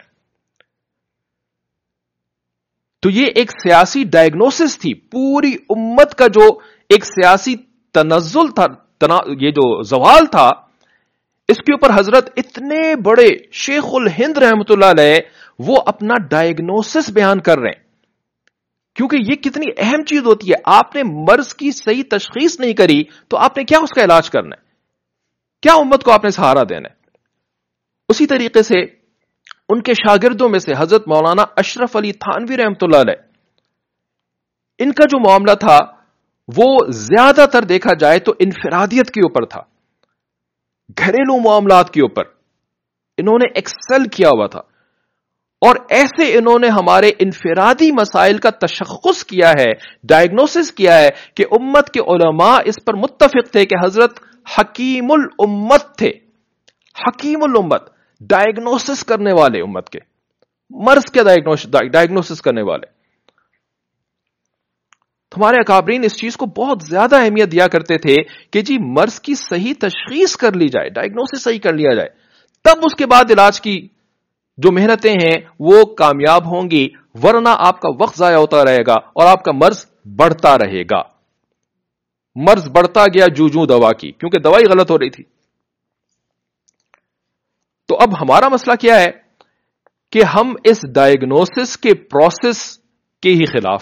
تو یہ ایک سیاسی ڈائگنوسس تھی. پوری امت کا جو ایک سیاسی تنزل تھا, یہ جو زوال تھا, اس کے اوپر حضرت اتنے بڑے شیخ الہند رحمت اللہ علیہ وہ اپنا ڈائگنوسس بیان کر رہے ہیں. کیونکہ یہ کتنی اہم چیز ہوتی ہے. آپ نے مرض کی صحیح تشخیص نہیں کری تو آپ نے کیا اس کا علاج کرنا ہے, کیا امت کو آپ نے سہارا دینا ہے. اسی طریقے سے ان کے شاگردوں میں سے حضرت مولانا اشرف علی تھانوی رحمت اللہ علیہ, ان کا جو معاملہ تھا وہ زیادہ تر دیکھا جائے تو انفرادیت کے اوپر تھا, گھریلو معاملات کے اوپر انہوں نے ایکسل کیا ہوا تھا. اور ایسے انہوں نے ہمارے انفرادی مسائل کا تشخص کیا ہے, ڈائگنوسس کیا ہے کہ امت کے علماء اس پر متفق تھے کہ حضرت حکیم الامت تھے. حکیم الامت, ڈائگنوسس کرنے والے امت کے, مرض کے ڈائگنوسس کرنے والے. ہمارے اکابرین اس چیز کو بہت زیادہ اہمیت دیا کرتے تھے کہ جی مرض کی صحیح تشخیص کر لی جائے, ڈائگنوسس صحیح کر لیا جائے, تب اس کے بعد علاج کی جو محنتیں ہیں وہ کامیاب ہوں گی, ورنہ آپ کا وقت ضائع ہوتا رہے گا اور آپ کا مرض بڑھتا رہے گا. مرض بڑھتا گیا جو دوا کی, کیونکہ دوائی غلط ہو رہی تھی. تو اب ہمارا مسئلہ کیا ہے کہ ہم اس ڈائگنوسس کے پروسیس کے ہی خلاف,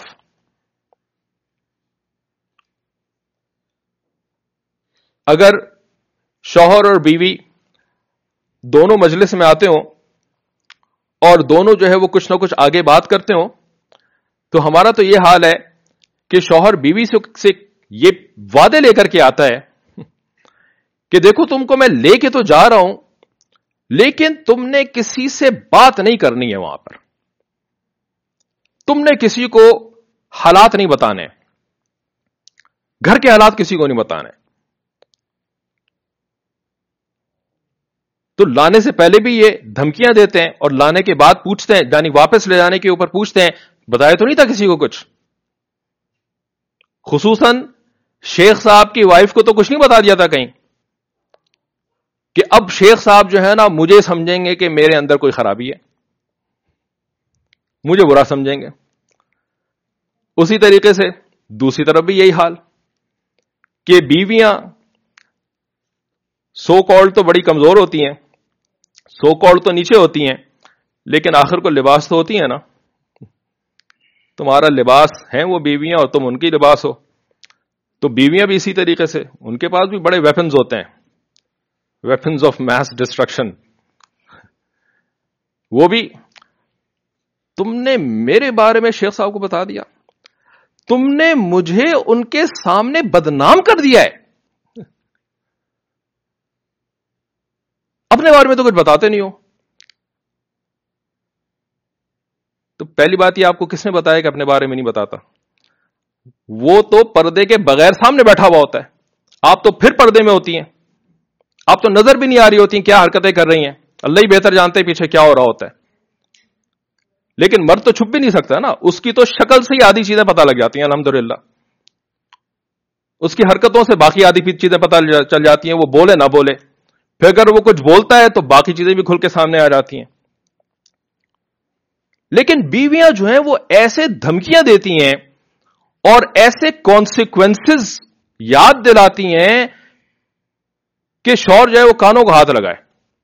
اگر شوہر اور بیوی دونوں مجلس میں آتے ہوں اور دونوں جو ہے وہ کچھ نہ کچھ آگے بات کرتے ہوں, تو ہمارا تو یہ حال ہے کہ شوہر بیوی سے یہ وعدے لے کر کے آتا ہے کہ دیکھو تم کو میں لے کے تو جا رہا ہوں, لیکن تم نے کسی سے بات نہیں کرنی ہے, وہاں پر تم نے کسی کو حالات نہیں بتانے, گھر کے حالات کسی کو نہیں بتانے. تو لانے سے پہلے بھی یہ دھمکیاں دیتے ہیں اور لانے کے بعد پوچھتے ہیں, یعنی واپس لے جانے کے اوپر پوچھتے ہیں بتایا تو نہیں تھا کسی کو کچھ. خصوصاً شیخ صاحب کی وائف کو تو کچھ نہیں بتا دیا تھا کہیں کہ اب شیخ صاحب جو ہے نا مجھے سمجھیں گے کہ میرے اندر کوئی خرابی ہے, مجھے برا سمجھیں گے. اسی طریقے سے دوسری طرف بھی یہی حال کہ بیویاں سو کالڈ تو بڑی کمزور ہوتی ہیں, سو کالڈ تو نیچے ہوتی ہیں, لیکن آخر کو لباس تو ہوتی ہیں نا. تمہارا لباس ہیں وہ بیویاں اور تم ان کی لباس ہو. تو بیویاں بھی اسی طریقے سے, ان کے پاس بھی بڑے ویپنز ہوتے ہیں, ویپنز آف میس ڈسٹرکشن. وہ بھی تم نے میرے بارے میں شیخ صاحب کو بتا دیا, تم نے مجھے ان کے سامنے بدنام کر دیا ہے, اپنے بارے میں تو کچھ بتاتے نہیں ہو. تو پہلی بات یہ آپ کو کس نے بتایا کہ اپنے بارے میں نہیں بتاتا؟ وہ تو پردے کے بغیر سامنے بیٹھا ہوا ہوتا ہے, آپ تو پھر پردے میں ہوتی ہیں, آپ تو نظر بھی نہیں آ رہی ہوتی ہیں کیا حرکتیں کر رہی ہیں, اللہ ہی بہتر جانتے ہیں پیچھے کیا ہو رہا ہوتا ہے. لیکن مرد تو چھپ بھی نہیں سکتا نا, اس کی تو شکل سے ہی آدھی چیزیں پتہ لگ جاتی ہیں الحمدللہ, اس کی حرکتوں سے باقی آدھی چیزیں پتہ چل جاتی ہیں, وہ بولے نہ بولے, پھر اگر وہ کچھ بولتا ہے تو باقی چیزیں بھی کھل کے سامنے آ جاتی ہیں. لیکن بیویاں جو ہیں وہ ایسے دھمکیاں دیتی ہیں اور ایسے کانسیکوینسز یاد دلاتی ہیں کہ شوہر جو ہے وہ کانوں کو ہاتھ لگائے.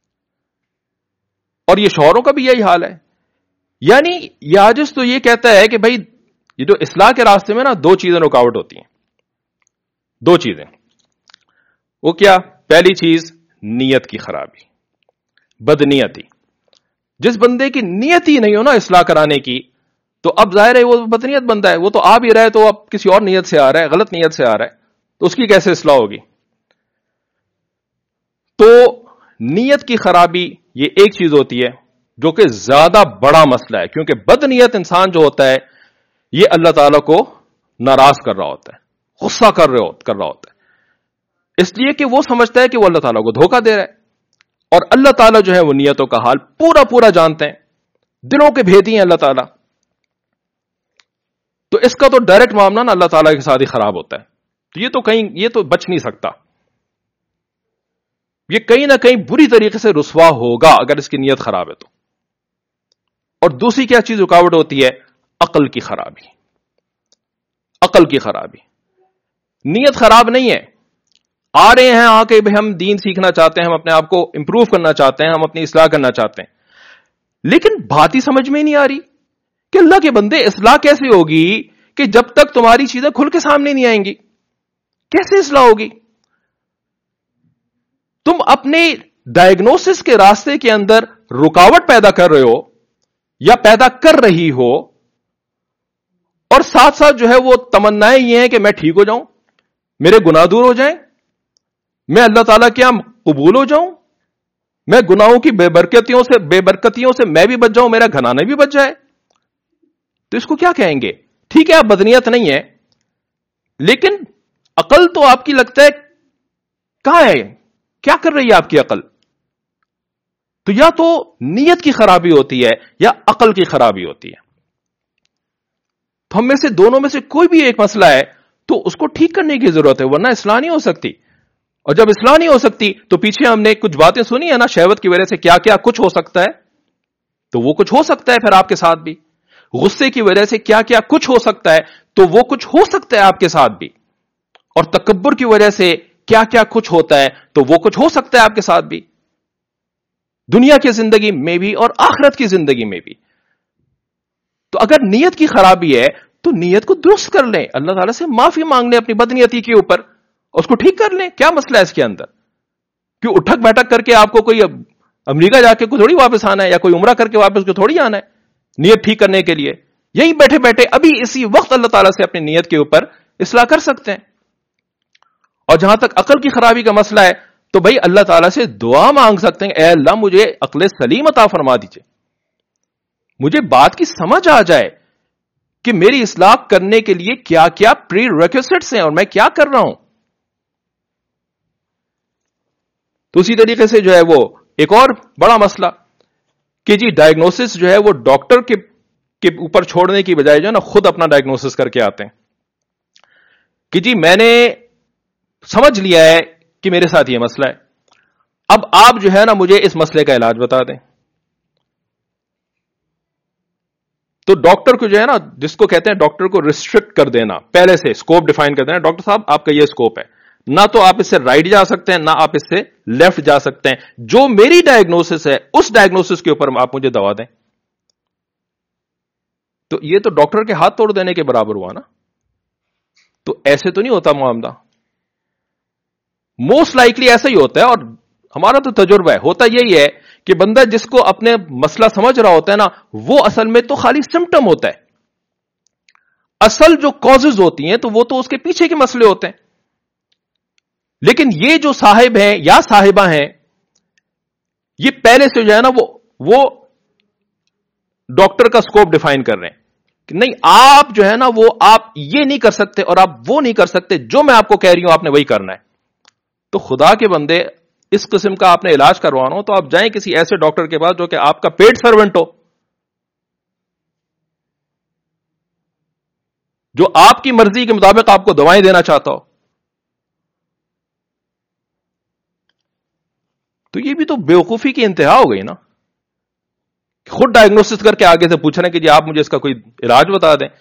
اور یہ شوہروں کا بھی یہی حال ہے. یعنی یہ عاجز تو یہ کہتا ہے کہ بھائی یہ جو اصلاح کے راستے میں نا دو چیزیں رکاوٹ ہوتی ہیں, دو چیزیں. وہ کیا؟ پہلی چیز نیت کی خرابی, بدنیتی. جس بندے کی نیت ہی نہیں ہو نا اصلاح کرانے کی, تو اب ظاہر ہے وہ بدنیت بندہ ہے, وہ تو آ بھی رہا ہے تو اب کسی اور نیت سے آ رہا ہے, غلط نیت سے آ رہا ہے, تو اس کی کیسے اصلاح ہوگی؟ تو نیت کی خرابی یہ ایک چیز ہوتی ہے جو کہ زیادہ بڑا مسئلہ ہے, کیونکہ بدنیت انسان جو ہوتا ہے یہ اللہ تعالیٰ کو ناراض کر رہا ہوتا ہے, غصہ کر رہا ہوتا ہے, اس لیے کہ وہ سمجھتا ہے کہ وہ اللہ تعالیٰ کو دھوکہ دے رہا ہے. اور اللہ تعالیٰ جو ہے وہ نیتوں کا حال پورا جانتے ہیں, دلوں کے بھیدی ہیں اللہ تعالیٰ. تو اس کا تو ڈائریکٹ معاملہ نا اللہ تعالیٰ کے ساتھ ہی خراب ہوتا ہے. تو یہ تو بچ نہیں سکتا. یہ کہیں نہ کہیں بری طریقے سے رسوا ہوگا اگر اس کی نیت خراب ہے تو. اور دوسری کیا چیز رکاوٹ ہوتی ہے؟ عقل کی خرابی. عقل کی خرابی. نیت خراب نہیں ہے, آ رہے ہیں آ کے ہم دین سیکھنا چاہتے ہیں, ہم اپنے آپ کو امپروو کرنا چاہتے ہیں, ہم اپنی اصلاح کرنا چاہتے ہیں, لیکن بات ہی سمجھ میں نہیں آ رہی کہ اللہ کے بندے اصلاح کیسے ہوگی کہ جب تک تمہاری چیزیں کھل کے سامنے نہیں آئیں گی, کیسے اصلاح ہوگی؟ تم اپنے ڈائگنوسس کے راستے کے اندر رکاوٹ پیدا کر رہے ہو یا پیدا کر رہی ہو, اور ساتھ ساتھ جو ہے وہ تمنائیں یہ ہیں کہ میں ٹھیک ہو جاؤں, میرے گناہ دور ہو جائیں, میں اللہ تعالیٰ کے یہاں قبول ہو جاؤں, میں گناہوں کی بے برکتیوں سے میں بھی بچ جاؤں, میرا گھرانہ بھی بچ جائے. تو اس کو کیا کہیں گے؟ ٹھیک ہے آپ بدنیت نہیں ہے, لیکن عقل تو آپ کی لگتا ہے کہاں ہے؟ کیا کر رہی ہے آپ کی عقل؟ تو یا تو نیت کی خرابی ہوتی ہے یا عقل کی خرابی ہوتی ہے. تو ہم میں سے دونوں میں سے کوئی بھی ایک مسئلہ ہے تو اس کو ٹھیک کرنے کی ضرورت ہے, ورنہ اصلاح نہیں ہو سکتی. اور جب اصلاح نہیں ہو سکتی تو پیچھے ہم نے کچھ باتیں سنی ہے نا, شہوت کی وجہ سے کیا کیا کچھ ہو سکتا ہے, تو وہ کچھ ہو سکتا ہے پھر آپ کے ساتھ بھی. غصے کی وجہ سے کیا کیا کچھ ہو سکتا ہے, تو وہ کچھ ہو سکتا ہے آپ کے ساتھ بھی. اور تکبر کی وجہ سے کیا کیا کچھ ہوتا ہے, تو وہ کچھ ہو سکتا ہے آپ کے ساتھ بھی, دنیا کی زندگی میں بھی اور آخرت کی زندگی میں بھی. تو اگر نیت کی خرابی ہے تو نیت کو درست کر لیں, اللہ تعالیٰ سے معافی مانگ لیں اپنی بدنیتی کے اوپر, اس کو ٹھیک کر لیں. کیا مسئلہ ہے اس کے اندر؟ کیوں اٹھک بیٹھک کر کے آپ کو کوئی امریکہ جا کے تھوڑی واپس آنا ہے, یا کوئی عمرہ کر کے واپس کو تھوڑی آنا ہے نیت ٹھیک کرنے کے لیے. یہی بیٹھے بیٹھے ابھی اسی وقت اللہ تعالیٰ سے اپنی نیت کے اوپر اصلاح کر سکتے ہیں. اور جہاں تک عقل کی خرابی کا مسئلہ ہے تو بھائی اللہ تعالیٰ سے دعا مانگ سکتے ہیں, اے اللہ مجھے عقل سلیم عطا فرما دیجئے, مجھے بات کی سمجھ آ جائے کہ میری اصلاح کرنے کے لیے کیا کیا پری ریکویسٹس ہیں اور میں کیا کر رہا ہوں. تو اسی طریقے سے جو ہے وہ ایک اور بڑا مسئلہ کہ جی ڈائگنوسس جو ہے وہ ڈاکٹر کے اوپر چھوڑنے کی بجائے جو ہے نا خود اپنا ڈائگنوسس کر کے آتے ہیں کہ جی میں نے سمجھ لیا ہے کہ میرے ساتھ یہ مسئلہ ہے, اب آپ جو ہے نا مجھے اس مسئلے کا علاج بتا دیں. تو ڈاکٹر کو جو ہے نا, جس کو کہتے ہیں ڈاکٹر کو ریسٹرکٹ کر دینا, پہلے سے اسکوپ ڈیفائن کر دینا, ڈاکٹر صاحب آپ کا یہ اسکوپ ہے, نہ تو آپ اس سے رائٹ جا سکتے ہیں نہ آپ اس سے لیفٹ جا سکتے ہیں, جو میری ڈائگنوسس ہے اس ڈائگنوسس کے اوپر آپ مجھے دوا دیں. تو یہ تو ڈاکٹر کے ہاتھ توڑ دینے کے برابر ہوا نا. تو ایسے تو نہیں ہوتا معاملہ, موسٹ لائکلی ایسا ہی ہوتا ہے. اور ہمارا تو تجربہ ہے, ہوتا یہی ہے کہ بندہ جس کو اپنے مسئلہ سمجھ رہا ہوتا ہے نا, وہ اصل میں تو خالی سمپٹم ہوتا ہے, اصل جو کازز ہوتی ہیں تو وہ تو اس کے پیچھے کے مسئلے ہوتے ہیں. لیکن یہ جو صاحب ہیں یا صاحبہ ہیں, یہ پہلے سے جو ہے نا وہ ڈاکٹر کا سکوپ ڈیفائن کر رہے ہیں کہ نہیں آپ جو ہے نا وہ آپ یہ نہیں کر سکتے اور آپ وہ نہیں کر سکتے, جو میں آپ کو کہہ رہی ہوں آپ نے وہی کرنا ہے. تو خدا کے بندے, اس قسم کا آپ نے علاج کروانا ہو تو آپ جائیں کسی ایسے ڈاکٹر کے پاس جو کہ آپ کا پیڈ سرونٹ ہو, جو آپ کی مرضی کے مطابق آپ کو دوائیں دینا چاہتا ہو. تو یہ بھی تو بیوقوفی کی انتہا ہو گئی نا, خود ڈائگنوسس کر کے آگے سے پوچھ رہے ہیں کہ جی آپ مجھے اس کا کوئی علاج بتا دیں.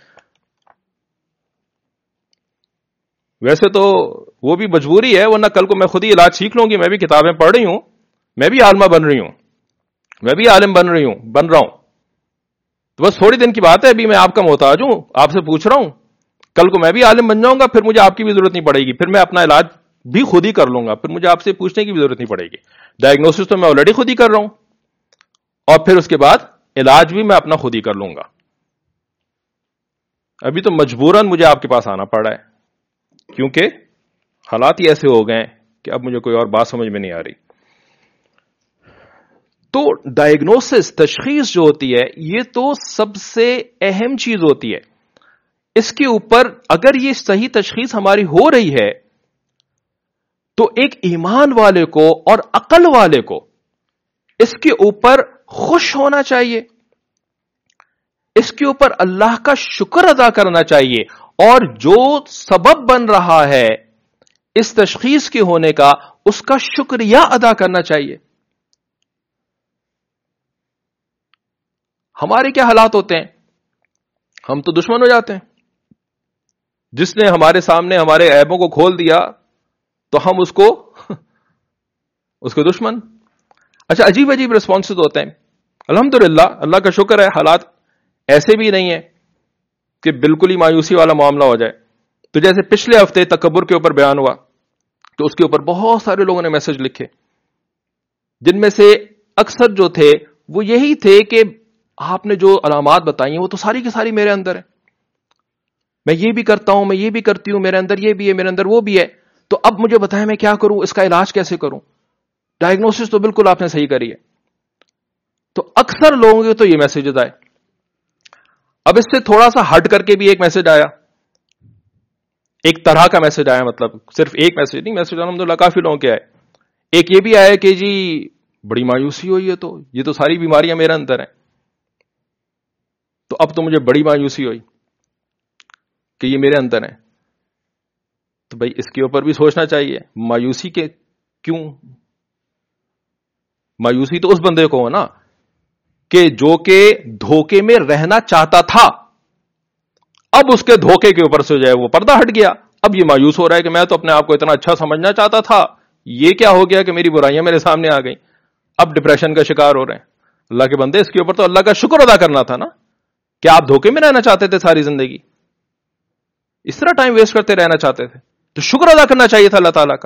ویسے تو وہ بھی مجبوری ہے, ورنہ کل کو میں خود ہی علاج سیکھ لوں گی, میں بھی کتابیں پڑھ رہی ہوں, میں بھی عالمہ بن رہی ہوں, میں بھی عالم بن رہا ہوں. تو بس تھوڑی دن کی بات ہے, ابھی میں آپ کا محتاج ہوں, آپ سے پوچھ رہا ہوں, کل کو میں بھی عالم بن جاؤں گا, پھر مجھے آپ کی بھی ضرورت نہیں پڑے گی, پھر میں اپنا علاج بھی خود ہی کر لوں گا, پھر مجھے آپ سے پوچھنے کی بھی ضرورت نہیں پڑے گی. ڈائگنوسس تو میں آلریڈی خود ہی کر رہا ہوں, اور پھر اس کے بعد علاج بھی میں اپنا خود ہی کر لوں گا. ابھی تو مجبوراً مجھے آپ کے پاس آنا پڑا ہے, کیونکہ حالات ہی ایسے ہو گئے کہ اب مجھے کوئی اور بات سمجھ میں نہیں آ رہی. تو ڈائگنوسس, تشخیص جو ہوتی ہے, یہ تو سب سے اہم چیز ہوتی ہے. اس کے اوپر اگر یہ صحیح تشخیص ہماری ہو رہی ہے تو ایک ایمان والے کو اور عقل والے کو اس کے اوپر خوش ہونا چاہیے, اس کے اوپر اللہ کا شکر ادا کرنا چاہیے, اور جو سبب بن رہا ہے اس تشخیص کے ہونے کا اس کا شکریہ ادا کرنا چاہیے. ہمارے کیا حالات ہوتے ہیں؟ ہم تو دشمن ہو جاتے ہیں. جس نے ہمارے سامنے ہمارے عیبوں کو کھول دیا تو ہم اس کو دشمن. اچھا, عجیب عجیب ریسپانسز ہوتے ہیں. الحمدللہ, اللہ کا شکر ہے, حالات ایسے بھی نہیں ہیں کہ بالکل ہی مایوسی والا معاملہ ہو جائے. تو جیسے پچھلے ہفتے تکبر کے اوپر بیان ہوا تو اس کے اوپر بہت سارے لوگوں نے میسج لکھے, جن میں سے اکثر جو تھے وہ یہی تھے کہ آپ نے جو علامات بتائی ہیں وہ تو ساری کی ساری میرے اندر ہیں. میں یہ بھی کرتا ہوں, میں یہ بھی کرتی ہوں, میرے اندر یہ بھی ہے, میرے اندر وہ بھی ہے. تو اب مجھے بتائیں میں کیا کروں, اس کا علاج کیسے کروں؟ ڈائگنوسس تو بالکل آپ نے صحیح کری ہے. تو اکثر لوگوں کے تو یہ میسجز آئے. اب اس سے تھوڑا سا ہٹ کر کے بھی ایک میسج آیا, ایک طرح کا میسج آیا, مطلب صرف ایک میسج نہیں, میسج الحمدللہ کافی لوگوں کے آئے. ایک یہ بھی آیا کہ جی بڑی مایوسی ہوئی ہے, تو یہ تو ساری بیماریاں میرے اندر ہیں, تو اب تو مجھے بڑی مایوسی ہوئی کہ یہ میرے اندر ہیں. تو بھائی اس کے اوپر بھی سوچنا چاہیے, مایوسی کے کیوں؟ مایوسی تو اس بندے کو ہو نا کہ جو کہ دھوکے میں رہنا چاہتا تھا, اب اس کے دھوکے کے اوپر سے جو ہے وہ پردہ ہٹ گیا. اب یہ مایوس ہو رہا ہے کہ میں تو اپنے آپ کو اتنا اچھا سمجھنا چاہتا تھا, یہ کیا ہو گیا کہ میری برائیاں میرے سامنے آ گئیں. اب ڈپریشن کا شکار ہو رہے ہیں. اللہ کے بندے, اس کے اوپر تو اللہ کا شکر ادا کرنا تھا نا. کیا آپ دھوکے میں رہنا چاہتے تھے ساری زندگی؟ اس طرح ٹائم ویسٹ کرتے رہنا چاہتے تھے؟ تو شکر ادا کرنا چاہیے تھا اللہ تعالیٰ کا.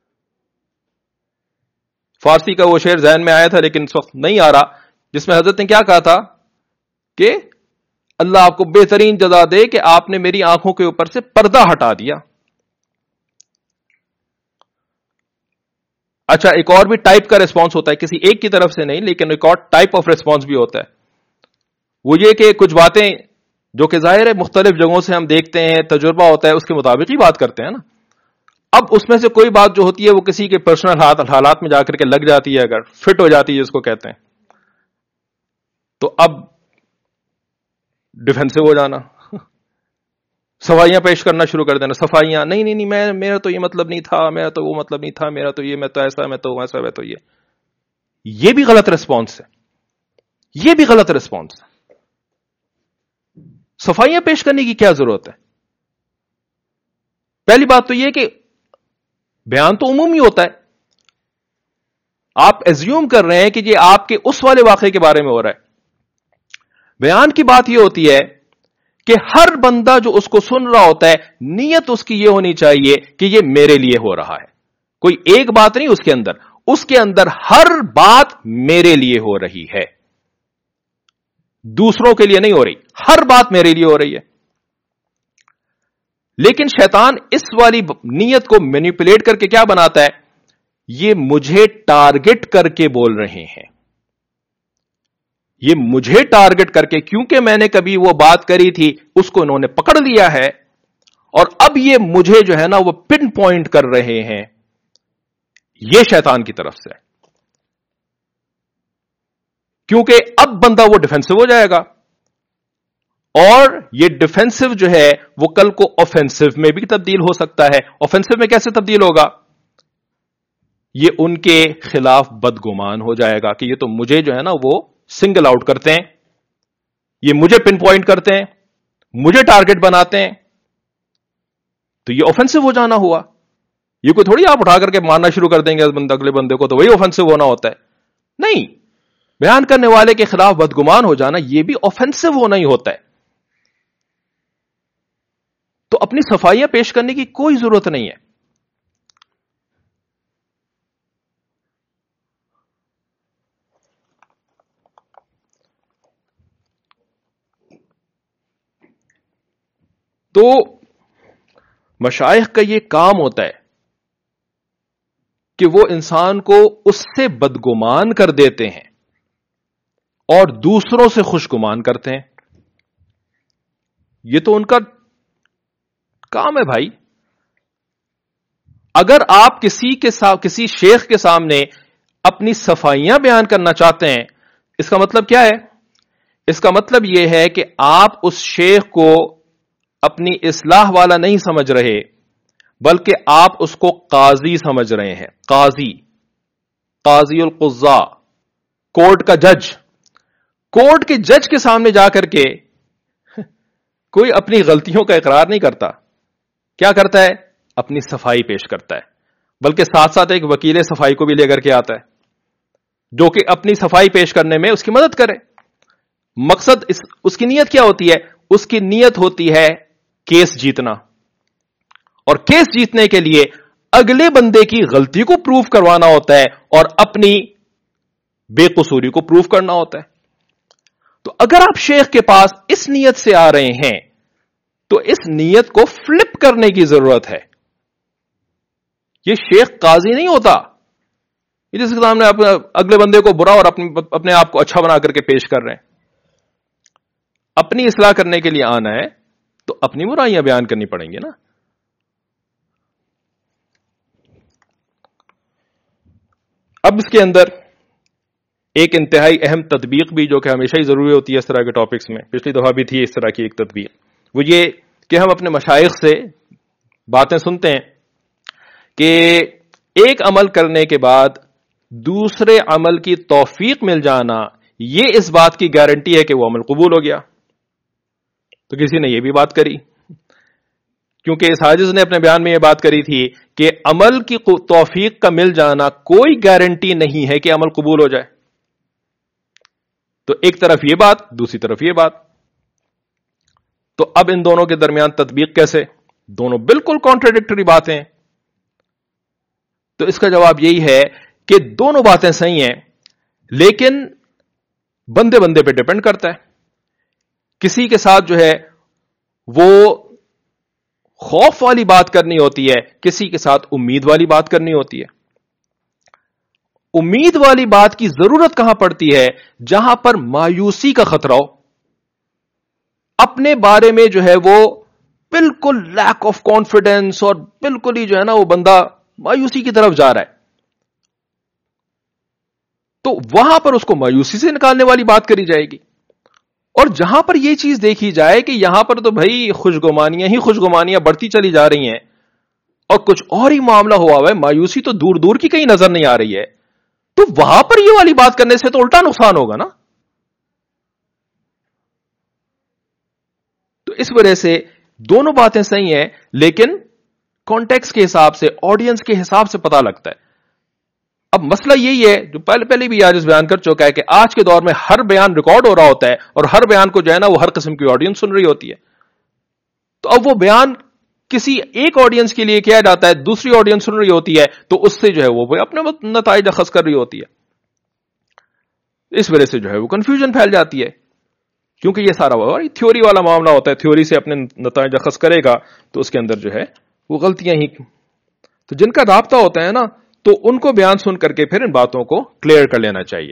فارسی کا وہ شعر ذہن میں آیا تھا لیکن اس وقت نہیں آ رہا, جس میں حضرت نے کیا کہا تھا کہ اللہ آپ کو بہترین جزا دے کہ آپ نے میری آنکھوں کے اوپر سے پردہ ہٹا دیا. اچھا, ایک اور بھی ٹائپ کا ریسپانس ہوتا ہے, کسی ایک کی طرف سے نہیں لیکن ایک اور ٹائپ آف ریسپانس بھی ہوتا ہے. وہ یہ کہ کچھ باتیں جو کہ ظاہر ہے مختلف جگہوں سے ہم دیکھتے ہیں, تجربہ ہوتا ہے, اس کے مطابق ہی بات کرتے ہیں نا. اب اس میں سے کوئی بات جو ہوتی ہے وہ کسی کے پرسنل حالات میں جا کر کے لگ جاتی ہے, اگر فٹ ہو جاتی ہے جس کو کہتے ہیں, تو اب ڈیفینسو ہو جانا, صفائیاں پیش کرنا شروع کر دینا. صفائیاں نہیں میرا تو یہ مطلب نہیں تھا, میرا تو وہ مطلب نہیں تھا, میرا تو یہ, میں تو ایسا, میں تو ویسا, میں تو یہ بھی غلط ریسپانس ہے. یہ بھی غلط ریسپانس ہے. صفائیاں پیش کرنے کی کیا ضرورت ہے؟ پہلی بات تو یہ کہ بیان تو عمومی ہوتا ہے. آپ ایزیوم کر رہے ہیں کہ یہ آپ کے اس والے واقعے کے بارے میں ہو رہا ہے. بیان کی بات یہ ہوتی ہے کہ ہر بندہ جو اس کو سن رہا ہوتا ہے, نیت اس کی یہ ہونی چاہیے کہ یہ میرے لیے ہو رہا ہے. کوئی ایک بات نہیں اس کے اندر ہر بات میرے لیے ہو رہی ہے, دوسروں کے لیے نہیں ہو رہی. ہر بات میرے لیے ہو رہی ہے. لیکن شیطان اس والی نیت کو مینیپولیٹ کر کے کیا بناتا ہے, یہ مجھے ٹارگٹ کر کے بول رہے ہیں, یہ مجھے ٹارگٹ کر کے, کیونکہ میں نے کبھی وہ بات کری تھی اس کو انہوں نے پکڑ لیا ہے, اور اب یہ مجھے جو ہے نا وہ پن پوائنٹ کر رہے ہیں. یہ شیطان کی طرف سے, کیونکہ اب بندہ وہ ڈیفینسو ہو جائے گا, اور یہ ڈیفینسو جو ہے وہ کل کو اوفینسو میں بھی تبدیل ہو سکتا ہے. اوفینسو میں کیسے تبدیل ہوگا؟ یہ ان کے خلاف بدگمان ہو جائے گا کہ یہ تو مجھے جو ہے نا وہ سنگل آؤٹ کرتے ہیں, یہ مجھے پن پوائنٹ کرتے ہیں, مجھے ٹارگٹ بناتے ہیں. تو یہ اوفینسو ہو جانا ہوا. یہ کوئی تھوڑی آپ اٹھا کر کے مارنا شروع کر دیں گے اگلے بندے کو, تو وہی اوفینسو ہونا ہوتا ہے. نہیں, بیان کرنے والے کے خلاف بدگمان ہو جانا یہ بھی اوفینسو ہونا ہی ہوتا ہے. تو اپنی صفائیاں پیش کرنے کی کوئی ضرورت نہیں ہے. تو مشائخ کا یہ کام ہوتا ہے کہ وہ انسان کو اس سے بدگمان کر دیتے ہیں اور دوسروں سے خوشگمان کرتے ہیں. یہ تو ان کا کام ہے بھائی. اگر آپ کسی شیخ کے سامنے اپنی صفائیاں بیان کرنا چاہتے ہیں, اس کا مطلب کیا ہے؟ اس کا مطلب یہ ہے کہ آپ اس شیخ کو اپنی اصلاح والا نہیں سمجھ رہے, بلکہ آپ اس کو قاضی سمجھ رہے ہیں. قاضی القضاء، کورٹ کا جج. کورٹ کے جج کے سامنے جا کر کے کوئی اپنی غلطیوں کا اقرار نہیں کرتا. کیا کرتا ہے؟ اپنی صفائی پیش کرتا ہے. بلکہ ساتھ ساتھ ایک وکیل صفائی کو بھی لے کر کے آتا ہے جو کہ اپنی صفائی پیش کرنے میں اس کی مدد کرے. مقصد اس کی نیت کیا ہوتی ہے؟ اس کی نیت ہوتی ہے کیس جیتنا، اور کیس جیتنے کے لیے اگلے بندے کی غلطی کو پروف کروانا ہوتا ہے اور اپنی بے قصوری کو پروف کرنا ہوتا ہے. تو اگر آپ شیخ کے پاس اس نیت سے آ رہے ہیں تو اس نیت کو فلپ کرنے کی ضرورت ہے. یہ شیخ قاضی نہیں ہوتا جس کے سامنے آپ اگلے بندے کو برا اور اپنے آپ کو اچھا بنا کر کے پیش کر رہے ہیں. اپنی اصلاح کرنے کے لیے آنا ہے تو اپنی برائیاں بیان کرنی پڑیں گی نا. اب اس کے اندر ایک انتہائی اہم تطبیق بھی جو کہ ہمیشہ ہی ضروری ہوتی ہے اس طرح کے ٹاپکس میں، پچھلی دفعہ بھی تھی اس طرح کی ایک تطبیق، وہ یہ کہ ہم اپنے مشائخ سے باتیں سنتے ہیں کہ ایک عمل کرنے کے بعد دوسرے عمل کی توفیق مل جانا یہ اس بات کی گارنٹی ہے کہ وہ عمل قبول ہو گیا. تو کسی نے یہ بھی بات کری، کیونکہ اس حاجز نے اپنے بیان میں یہ بات کری تھی کہ عمل کی توفیق کا مل جانا کوئی گارنٹی نہیں ہے کہ عمل قبول ہو جائے. تو ایک طرف یہ بات، دوسری طرف یہ بات. تو اب ان دونوں کے درمیان تطبیق کیسے؟ دونوں بالکل کانٹراڈکٹری باتیں ہیں. تو اس کا جواب یہی ہے کہ دونوں باتیں صحیح ہیں، لیکن بندے بندے پہ ڈیپینڈ کرتا ہے. کسی کے ساتھ جو ہے وہ خوف والی بات کرنی ہوتی ہے، کسی کے ساتھ امید والی بات کرنی ہوتی ہے. امید والی بات کی ضرورت کہاں پڑتی ہے؟ جہاں پر مایوسی کا خطرہ ہو، اپنے بارے میں جو ہے وہ بالکل لیک آف کانفیڈنس اور بالکل ہی جو ہے نا وہ بندہ مایوسی کی طرف جا رہا ہے، تو وہاں پر اس کو مایوسی سے نکالنے والی بات کری جائے گی. اور جہاں پر یہ چیز دیکھی جائے کہ یہاں پر تو بھائی خوشگمانیاں بڑھتی چلی جا رہی ہیں اور کچھ اور ہی معاملہ ہوا ہوا ہے، مایوسی تو دور دور کی کہیں نظر نہیں آ رہی ہے، تو وہاں پر یہ والی بات کرنے سے تو الٹا نقصان ہوگا نا. تو اس وجہ سے دونوں باتیں صحیح ہیں، لیکن کانٹیکسٹ کے حساب سے، آڈینس کے حساب سے پتہ لگتا ہے. اب مسئلہ یہی ہے جو پہلے بھی آج بیان کر چکا ہے کہ آج کے دور میں ہر بیان ریکارڈ ہو رہا ہوتا ہے اور ہر بیان کو جو ہے نا وہ ہر قسم کی آڈینس سن رہی ہوتی ہے. تو اب وہ بیان کسی ایک آڈینس کے لیے کیا جاتا ہے، دوسری آڈینس سن رہی ہوتی ہے، تو اس سے جو ہے وہ اپنے نتائج اخذ کر رہی ہوتی ہے. اس وجہ سے جو ہے وہ کنفیوژن پھیل جاتی ہے، کیونکہ یہ سارا تھیوری والا معاملہ ہوتا ہے. تھیوری سے اپنے نتائج اخذ کرے گا تو اس کے اندر جو ہے وہ غلطیاں ہی. تو جن کا رابطہ ہوتا ہے نا، تو ان کو بیان سن کر کے پھر ان باتوں کو کلیئر کر لینا چاہیے.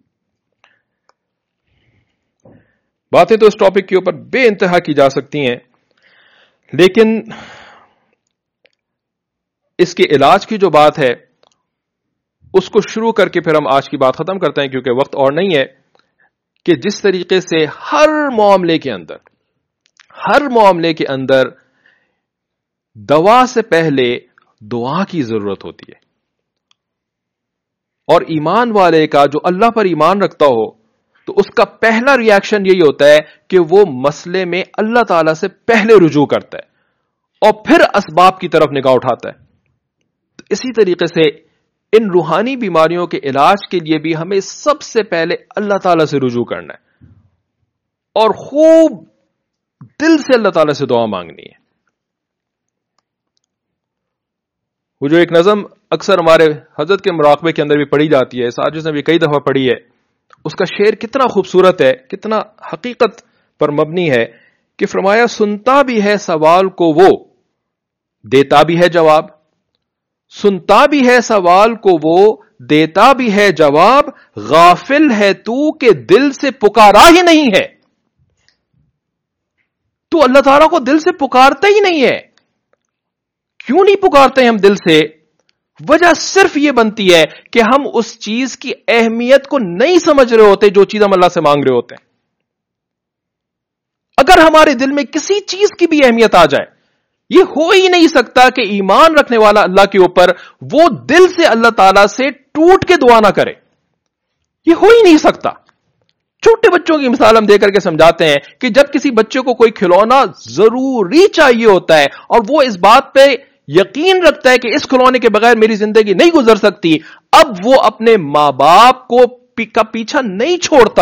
باتیں تو اس ٹاپک کے اوپر بے انتہا کی جا سکتی ہیں، لیکن اس کے علاج کی جو بات ہے اس کو شروع کر کے پھر ہم آج کی بات ختم کرتے ہیں، کیونکہ وقت اور نہیں ہے. کہ جس طریقے سے ہر معاملے کے اندر دوا سے پہلے دعا کی ضرورت ہوتی ہے، اور ایمان والے کا جو اللہ پر ایمان رکھتا ہو تو اس کا پہلا ری ایکشن یہی ہوتا ہے کہ وہ مسئلے میں اللہ تعالی سے پہلے رجوع کرتا ہے اور پھر اسباب کی طرف نگاہ اٹھاتا ہے. تو اسی طریقے سے ان روحانی بیماریوں کے علاج کے لیے بھی ہمیں سب سے پہلے اللہ تعالی سے رجوع کرنا ہے اور خوب دل سے اللہ تعالی سے دعا مانگنی ہے. وہ جو ایک نظم اکثر ہمارے حضرت کے مراقبے کے اندر بھی پڑھی جاتی ہے، ساجد نے بھی کئی دفعہ پڑھی ہے، اس کا شعر کتنا خوبصورت ہے، کتنا حقیقت پر مبنی ہے کہ فرمایا سنتا بھی ہے سوال کو وہ دیتا بھی ہے جواب، سنتا بھی ہے سوال کو وہ دیتا بھی ہے جواب، غافل ہے تو کہ دل سے پکارا ہی نہیں ہے. تو اللہ تعالیٰ کو دل سے پکارتا ہی نہیں ہے. کیوں نہیں پکارتے ہیں ہم دل سے؟ وجہ صرف یہ بنتی ہے کہ ہم اس چیز کی اہمیت کو نہیں سمجھ رہے ہوتے جو چیز ہم اللہ سے مانگ رہے ہوتے ہیں. اگر ہمارے دل میں کسی چیز کی بھی اہمیت آ جائے، یہ ہو ہی نہیں سکتا کہ ایمان رکھنے والا اللہ کے اوپر وہ دل سے اللہ تعالیٰ سے ٹوٹ کے دعا نہ کرے. یہ ہو ہی نہیں سکتا. چھوٹے بچوں کی مثال ہم دے کر کے سمجھاتے ہیں کہ جب کسی بچے کو کوئی کھلونا ضروری چاہیے ہوتا ہے اور وہ اس بات پہ یقین رکھتا ہے کہ اس کھلونے کے بغیر میری زندگی نہیں گزر سکتی، اب وہ اپنے ماں باپ کو کا پیچھا نہیں چھوڑتا.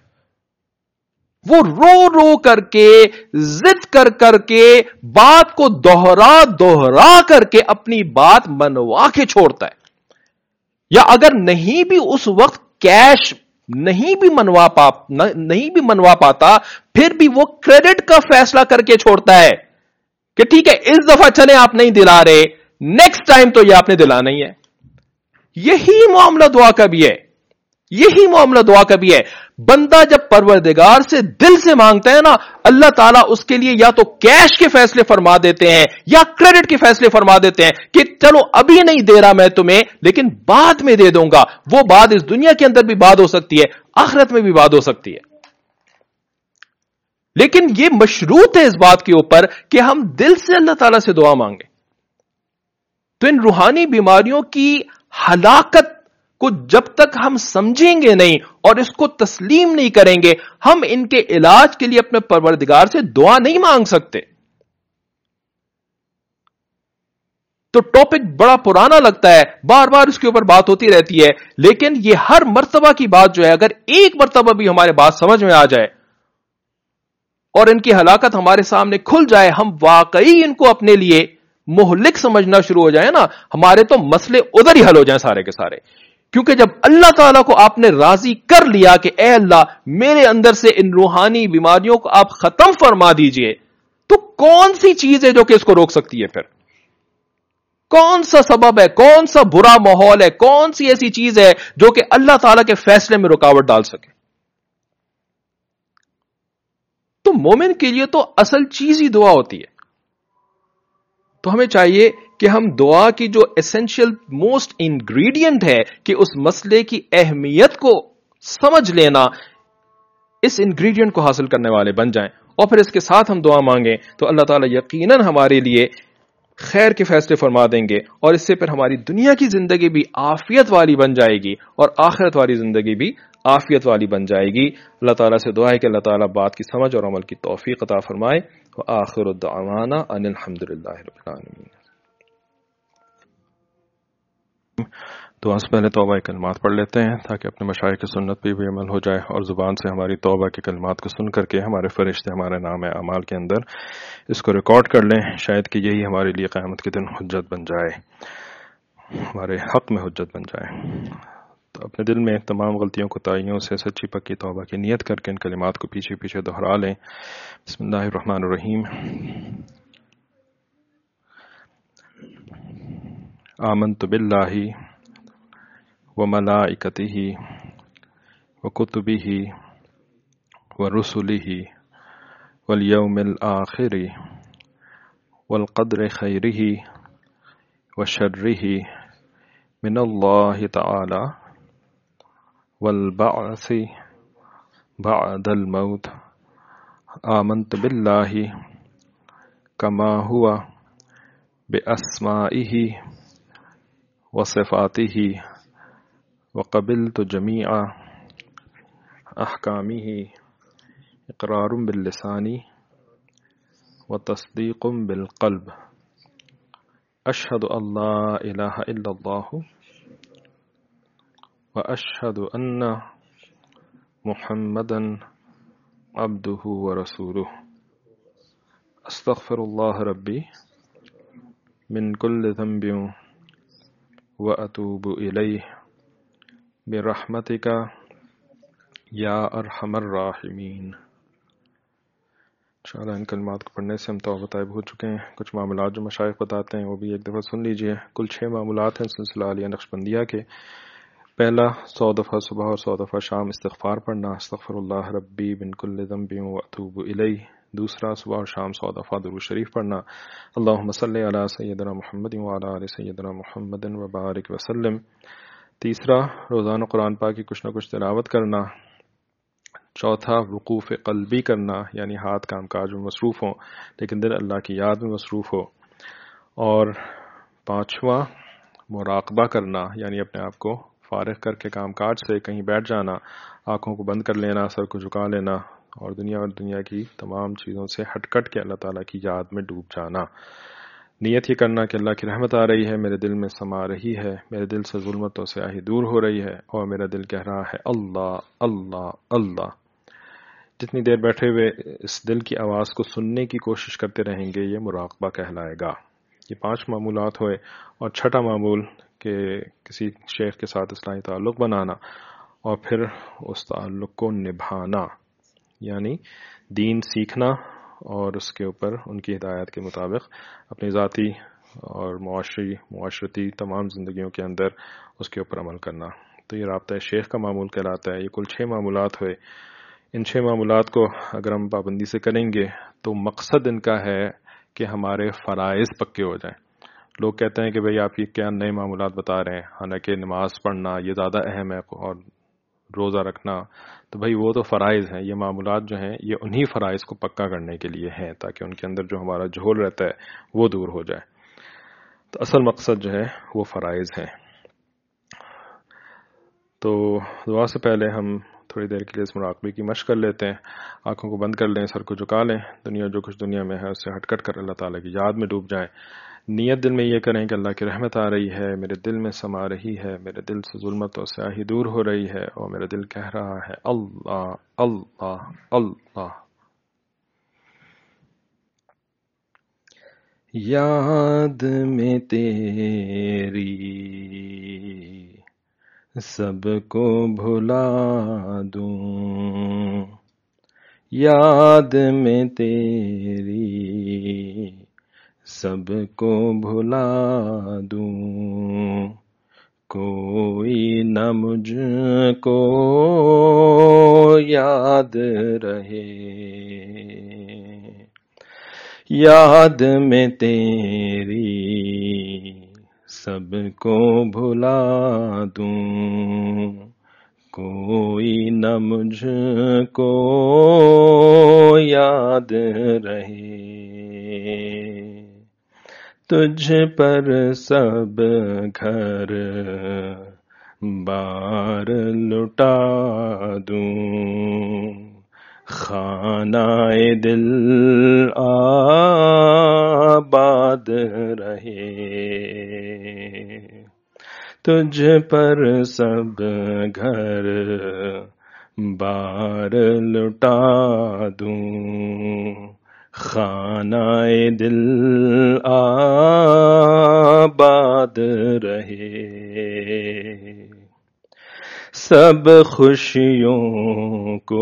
وہ رو رو کر کے ضد کر کر کے بات کو دوہرا کر کے اپنی بات منوا کے چھوڑتا ہے. یا اگر نہیں بھی اس وقت کیش نہیں بھی منوا پاتا پھر بھی وہ کریڈٹ کا فیصلہ کر کے چھوڑتا ہے کہ ٹھیک ہے اس دفعہ چلے آپ نہیں دلا رہے، نیکسٹ ٹائم تو یہ آپ نے دلانا ہی ہے. یہی معاملہ دعا کا بھی ہے. یہی معاملہ دعا کا بھی ہے. بندہ جب پروردگار سے دل سے مانگتا ہے نا، اللہ تعالیٰ اس کے لیے یا تو کیش کے فیصلے فرما دیتے ہیں یا کریڈٹ کے فیصلے فرما دیتے ہیں کہ چلو ابھی نہیں دے رہا میں تمہیں لیکن بعد میں دے دوں گا. وہ بات اس دنیا کے اندر بھی بات ہو سکتی ہے، آخرت میں بھی بات ہو سکتی ہے، لیکن یہ مشروط ہے اس بات کے اوپر کہ ہم دل سے اللہ تعالیٰ سے دعا مانگیں. تو ان روحانی بیماریوں کی ہلاکت کو جب تک ہم سمجھیں گے نہیں اور اس کو تسلیم نہیں کریں گے، ہم ان کے علاج کے لیے اپنے پروردگار سے دعا نہیں مانگ سکتے. تو ٹاپک بڑا پرانا لگتا ہے، بار بار اس کے اوپر بات ہوتی رہتی ہے، لیکن یہ ہر مرتبہ کی بات جو ہے اگر ایک مرتبہ بھی ہمارے بات سمجھ میں آ جائے اور ان کی ہلاکت ہمارے سامنے کھل جائے، ہم واقعی ان کو اپنے لیے مہلک سمجھنا شروع ہو جائے نا، ہمارے تو مسئلے ادھر ہی حل ہو جائیں سارے کے سارے. کیونکہ جب اللہ تعالیٰ کو آپ نے راضی کر لیا کہ اے اللہ میرے اندر سے ان روحانی بیماریوں کو آپ ختم فرما دیجئے، تو کون سی چیز ہے جو کہ اس کو روک سکتی ہے؟ پھر کون سا سبب ہے، کون سا برا ماحول ہے، کون سی ایسی چیز ہے جو کہ اللہ تعالیٰ کے فیصلے میں رکاوٹ ڈال سکے؟ تو مومن کے لیے تو اصل چیز ہی دعا ہوتی ہے. تو ہمیں چاہیے کہ ہم دعا کی جو ایسنشل موسٹ انگریڈینٹ ہے کہ اس مسئلے کی اہمیت کو سمجھ لینا، اس انگریڈینٹ کو حاصل کرنے والے بن جائیں اور پھر اس کے ساتھ ہم دعا مانگیں تو اللہ تعالیٰ یقیناً ہمارے لیے خیر کے فیصلے فرما دیں گے اور اس سے پھر ہماری دنیا کی زندگی بھی عافیت والی بن جائے گی اور آخرت والی زندگی بھی عافیت والی بن جائے گی. اللہ تعالیٰ سے دعا ہے کہ اللہ تعالیٰ بات کی سمجھ اور عمل کی توفیق عطا فرمائے. وآخر الدعوانا ان الحمد للہ رب العالمین. دعا سے پہلے توبہ کے کلمات پڑھ لیتے ہیں تاکہ اپنے مشائخ کی سنت پہ بھی عمل ہو جائے اور زبان سے ہماری توبہ کے کلمات کو سن کر کے ہمارے فرشتے ہمارے نام اعمال کے اندر اس کو ریکارڈ کر لیں. شاید کہ یہی ہمارے لیے قیامت کے دن حجت بن جائے، ہمارے حق میں حجت بن جائے. تو اپنے دل میں تمام غلطیوں کو تائیوں سے سچی پکی توبہ کی نیت کر کے ان کلمات کو پیچھے پیچھے دہرا لیں. بسم اللہ الرحمن الرحیم. آمنت باللہ وملائکتہ وکتبہ ورسلہ والیوم الآخر والقدر خیرہ وشرہ من اللہ تعالی والبعث بعد الموت. آمنت باللہ کما ہوا باسمائہ وصفاتہ وقبلت جمیع احکامہ اقرار باللسان وتصدیق بالقلب. اشہد ان لا الہ الا اللہ واشہد ان محمدا عبدہ ورسولہ. استغفر اللہ ربی من کل ذنب واتوب الیہ برحمتک یا ارحم الراحمین. انشاءاللہ ان کلمات کو پڑھنے سے ہم توبہ طائب ہو چکے ہیں. کچھ معاملات جو مشائخ بتاتے ہیں وہ بھی ایک دفعہ سن لیجئے. کل 6 معاملات ہیں سلسلہ عالیہ نقشبندیہ کے. پہلا 100 دفعہ صبح اور 100 دفعہ شام استغفار پڑھنا، استغفر اللہ ربی من کل ذنب واتوب الیہ. دوسرا صبح اور شام 100 دفعہ درود شریف پڑھنا، اللہم صلی علی سیدنا محمد وعلی آل سیدنا محمد وبارک وسلم. تیسرا روزانہ قرآن پاک کی کچھ نہ کچھ تلاوت کرنا. چوتھا وقوف قلبی کرنا، یعنی ہاتھ کام کاج میں مصروف ہوں لیکن دل اللہ کی یاد میں مصروف ہو، اور پانچواں مراقبہ کرنا، یعنی اپنے آپ کو فارغ کر کے کام کاج سے کہیں بیٹھ جانا، آنکھوں کو بند کر لینا، سر کو جھکا لینا اور دنیا کی تمام چیزوں سے ہٹ کٹ کے اللہ تعالیٰ کی یاد میں ڈوب جانا۔ نیت یہ کرنا کہ اللہ کی رحمت آ رہی ہے، میرے دل میں سما رہی ہے، میرے دل سے ظلمت و سیاہی دور ہو رہی ہے اور میرا دل کہہ رہا ہے اللہ اللہ اللہ۔ جتنی دیر بیٹھے ہوئے اس دل کی آواز کو سننے کی کوشش کرتے رہیں گے یہ مراقبہ کہلائے گا۔ یہ 5 معمولات ہوئے، اور چھٹا معمول کہ کسی شیخ کے ساتھ اصلاحی تعلق بنانا اور پھر اس تعلق کو نبھانا، یعنی دین سیکھنا اور اس کے اوپر ان کی ہدایت کے مطابق اپنی ذاتی اور معاشرتی تمام زندگیوں کے اندر اس کے اوپر عمل کرنا۔ تو یہ رابطہ شیخ کا معمول کہلاتا ہے۔ یہ کل 6 معمولات ہوئے۔ ان 6 معمولات کو اگر ہم پابندی سے کریں گے تو مقصد ان کا ہے کہ ہمارے فرائض پکے ہو جائیں۔ لوگ کہتے ہیں کہ بھئی آپ یہ کیا نئے معمولات بتا رہے ہیں، حالانکہ نماز پڑھنا یہ زیادہ اہم ہے اور روزہ رکھنا، تو بھئی وہ تو فرائض ہیں۔ یہ معمولات جو ہیں یہ انہی فرائض کو پکا کرنے کے لیے ہیں تاکہ ان کے اندر جو ہمارا جھول رہتا ہے وہ دور ہو جائے۔ تو اصل مقصد جو ہے وہ فرائض ہیں۔ تو دعا سے پہلے ہم تھوڑی دیر کے لیے اس مراقبے کی مشق کر لیتے ہیں۔ آنکھوں کو بند کر لیں، سر کو جھکا لیں، دنیا جو کچھ دنیا میں ہے اس سے ہٹ کٹ کر اللہ تعالیٰ کی یاد میں ڈوب جائیں۔ نیت دل میں یہ کریں کہ اللہ کی رحمت آ رہی ہے، میرے دل میں سما رہی ہے، میرے دل سے ظلمت اور سیاہی دور ہو رہی ہے اور میرا دل کہہ رہا ہے اللہ اللہ اللہ۔ یاد میں تیری سب کو بھلا دوں، یاد میں تیری سب کو بھلا دوں، کوئی نہ مجھ کو یاد رہے، یاد میں تیری سب کو بھلا دوں، کوئی نہ مجھ کو یاد رہے، تجھ پر سب گھر بار لٹا دوں، خانہ دل آباد رہے، تجھ پر سب گھر بار لٹا دوں، خانہ دل آباد رہے، سب خوشیوں کو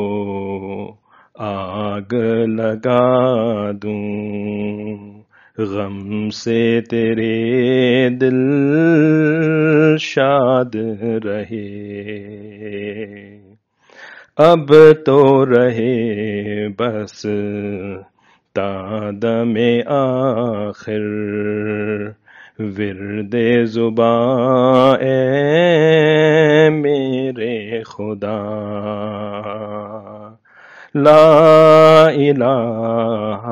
آگ لگا دوں، غم سے تیرے دل شاد رہے، اب تو رہے بس تا دم آخر ورد زباں اے میرے خدا، لا الہ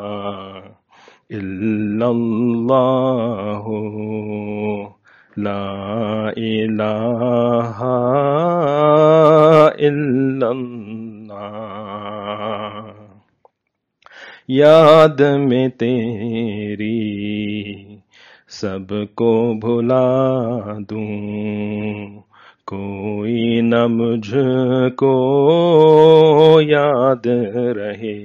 الا اللہ، لا الہ الا اللہ، یاد میں تیری سب کو بھلا دوں، کوئی نہ مجھ کو یاد رہے،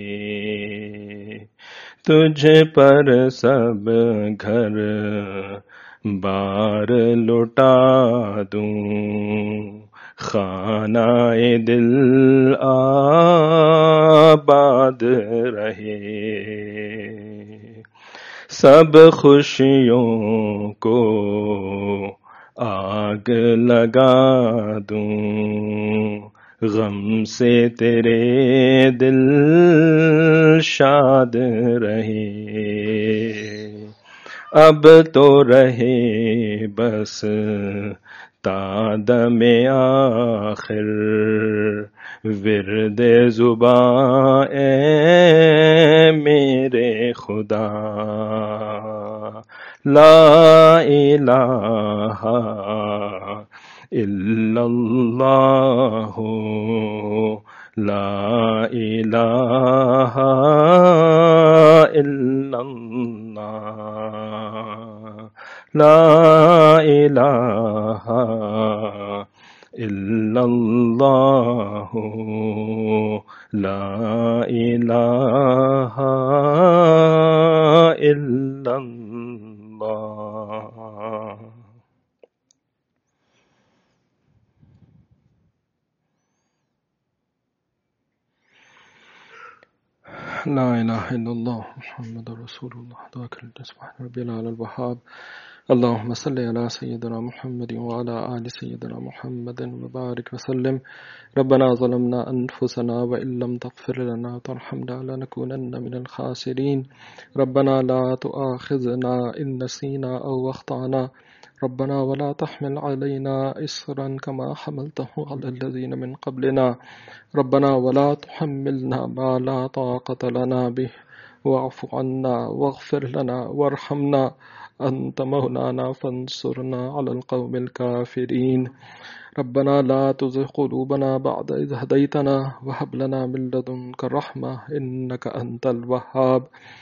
تجھ پر سب گھر بار لوٹا دوں، خانہ دل آباد رہے، سب خوشیوں کو آگ لگا دوں، غم سے تیرے دل شاد رہے، اب تو رہے بس تا دم آخر ورد زباں اے میرے خدا، لا الہ الا اللہ، لا الہ الا اللہ، لا الہ الا اللہ، لا الہ الا اللہ۔ لا الہ الا اللہ محمد رسول اللہ۔ دعا کر لیجیے۔ سبحان ربی العلی الوہاب، اللہم صلی علی سیدنا محمد وعلی آل سیدنا محمد وبارک وسلم۔ ربنا ظلمنا انفسنا وان لم تغفر لنا وترحمنا لنكونن من الخاسرین۔ ربنا لا تؤاخذنا ان نسینا او اخطأنا، ربنا ولا تحمل علينا إصرا كما حملته على الذين من قبلنا، ربنا ولا تحملنا ما لا طاقة لنا به، واعف عنا واغفر لنا وارحمنا أنت مولانا فانصرنا على القوم الكافرين۔ ربنا لا تزغ قلوبنا بعد إذ هديتنا وهب لنا من لدنك رحمة إنك أنت الوهاب۔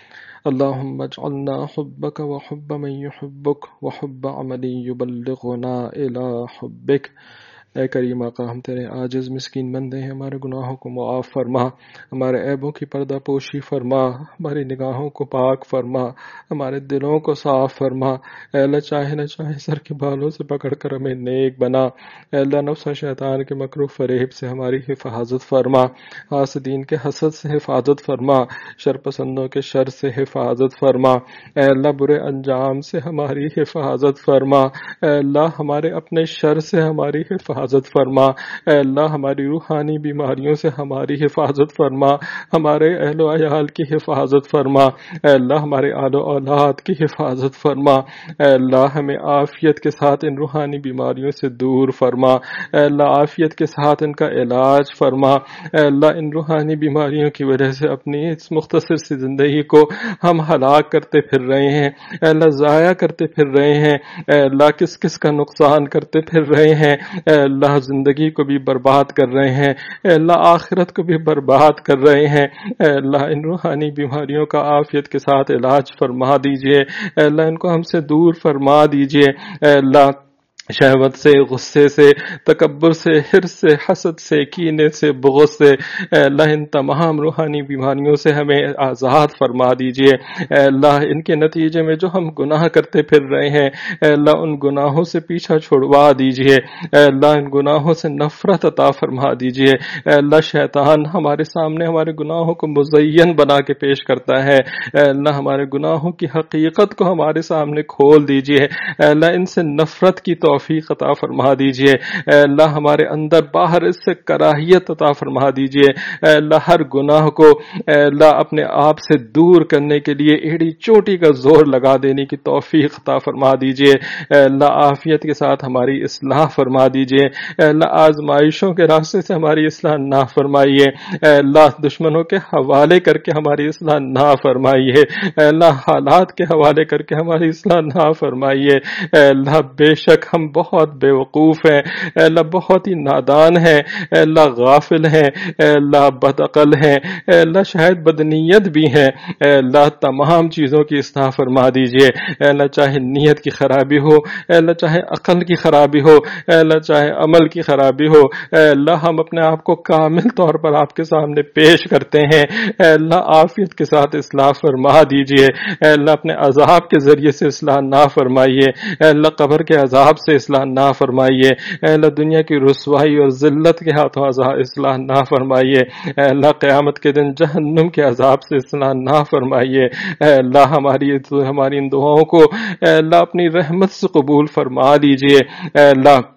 اللهم اجعلنا حبك وحب من يحبك وحب عمل يبلغنا إلى حبك۔ اے کریم آقا، ہم تیرے عاجز مسکین بندے ہیں، ہمارے گناہوں کو معاف فرما، ہمارے عیبوں کی پردہ پوشی فرما، ہماری نگاہوں کو پاک فرما، ہمارے دلوں کو صاف فرما۔ اے اللہ، چاہے نہ چاہے سر کے بالوں سے پکڑ کر ہمیں نیک بنا۔ اے اللہ، نفس و شیطان کے مکر و فریب سے ہماری حفاظت فرما، حاسدین کے حسد سے حفاظت فرما، شر پسندوں کے شر سے حفاظت فرما۔ اے اللہ، برے انجام سے ہماری حفاظت فرما۔ اے اللہ، ہمارے اپنے شر سے ہماری حفاظت فرما۔ اے اللہ، ہماری روحانی بیماریوں سے ہماری حفاظت فرما، ہمارے اہل و عیال کی حفاظت فرما۔ اے اللہ، ہمارے آل و اولاد کی حفاظت فرما۔ اے اللہ، ہمیں عافیت کے ساتھ ان روحانی بیماریوں سے دور فرما۔ اے اللہ، عافیت کے ساتھ ان کا علاج فرما۔ اے اللہ، ان روحانی بیماریوں کی وجہ سے اپنی اس مختصر سی زندگی کو ہم ہلاک کرتے پھر رہے ہیں۔ اے اللہ، ضائع کرتے پھر رہے ہیں۔ اے اللہ، کس کس کا نقصان کرتے پھر رہے ہیں۔ اے اللہ، زندگی کو بھی برباد کر رہے ہیں۔ اے اللہ، آخرت کو بھی برباد کر رہے ہیں۔ اے اللہ، ان روحانی بیماریوں کا عافیت کے ساتھ علاج فرما دیجئے۔ اے اللہ، ان کو ہم سے دور فرما دیجئے۔ اے اللہ، شہوت سے، غصے سے، تکبر سے، حرص سے، حسد سے، کینے سے، بغض سے، اے اللہ، ان تمام روحانی بیماریوں سے ہمیں آزاد فرما دیجئے۔ اے اللہ، ان کے نتیجے میں جو ہم گناہ کرتے پھر رہے ہیں، اے اللہ، ان گناہوں سے پیچھا چھڑوا دیجئے۔ اے اللہ، ان گناہوں سے نفرت عطا فرما دیجئے۔ اے اللہ، شیطان ہمارے سامنے ہمارے گناہوں کو مزین بنا کے پیش کرتا ہے۔ اے اللہ، ہمارے گناہوں کی حقیقت کو ہمارے سامنے کھول دیجئے۔ اے اللہ، ان سے نفرت کی توفیق عطا فرما دیجئے۔ اے اللہ، ہمارے اندر باہر اس سے کراہیت عطا فرما دیجئے۔ اے اللہ، ہر گناہ کو اے اللہ اپنے آپ سے دور کرنے کے لیے ایڑی چوٹی کا زور لگا دینے کی توفیق عطا فرما دیجئے۔ اے اللہ، عافیت کے ساتھ ہماری اصلاح فرما دیجئے۔ اے اللہ، آزمائشوں کے راستے سے ہماری اصلاح نہ فرمائیے۔ اے اللہ، دشمنوں کے حوالے کر کے ہماری اصلاح نہ فرمائیے۔ اے اللہ، حالات کے حوالے کر کے ہماری اصلاح نہ فرمائیے۔ اے اللہ، بے شک ہم بہت بے وقوف ہیں۔ اے اللہ، بہت ہی نادان ہیں۔ اے اللہ، غافل ہیں۔ اے اللہ، بدعقل ہیں۔ اے اللہ، شاید بدنیت بھی ہیں۔ اے اللہ، تمام چیزوں کی اصلاح فرما دیجئے۔ اے اللہ، چاہے نیت کی خرابی ہو، اے اللہ چاہے عقل کی خرابی ہو، اے اللہ چاہے عمل کی خرابی ہو، اے اللہ، ہم اپنے آپ کو کامل طور پر آپ کے سامنے پیش کرتے ہیں۔ اے اللہ، عافیت کے ساتھ اصلاح فرما دیجئے۔ اے اللہ، اپنے عذاب کے ذریعے سے اصلاح نہ فرمائیے۔ اے اللہ، قبر کے عذاب سے اصلاح نہ فرمائیے۔ اے اللہ، دنیا کی رسوائی اور ذلت کے ہاتھوں اصلاح نہ فرمائیے۔ اے اللہ، قیامت کے دن جہنم کے عذاب سے اصلاح نہ فرمائیے۔ اے اللہ، ہماری ان دعاؤں کو اے اللہ اپنی رحمت سے قبول فرما دیجئے۔ اے اللہ،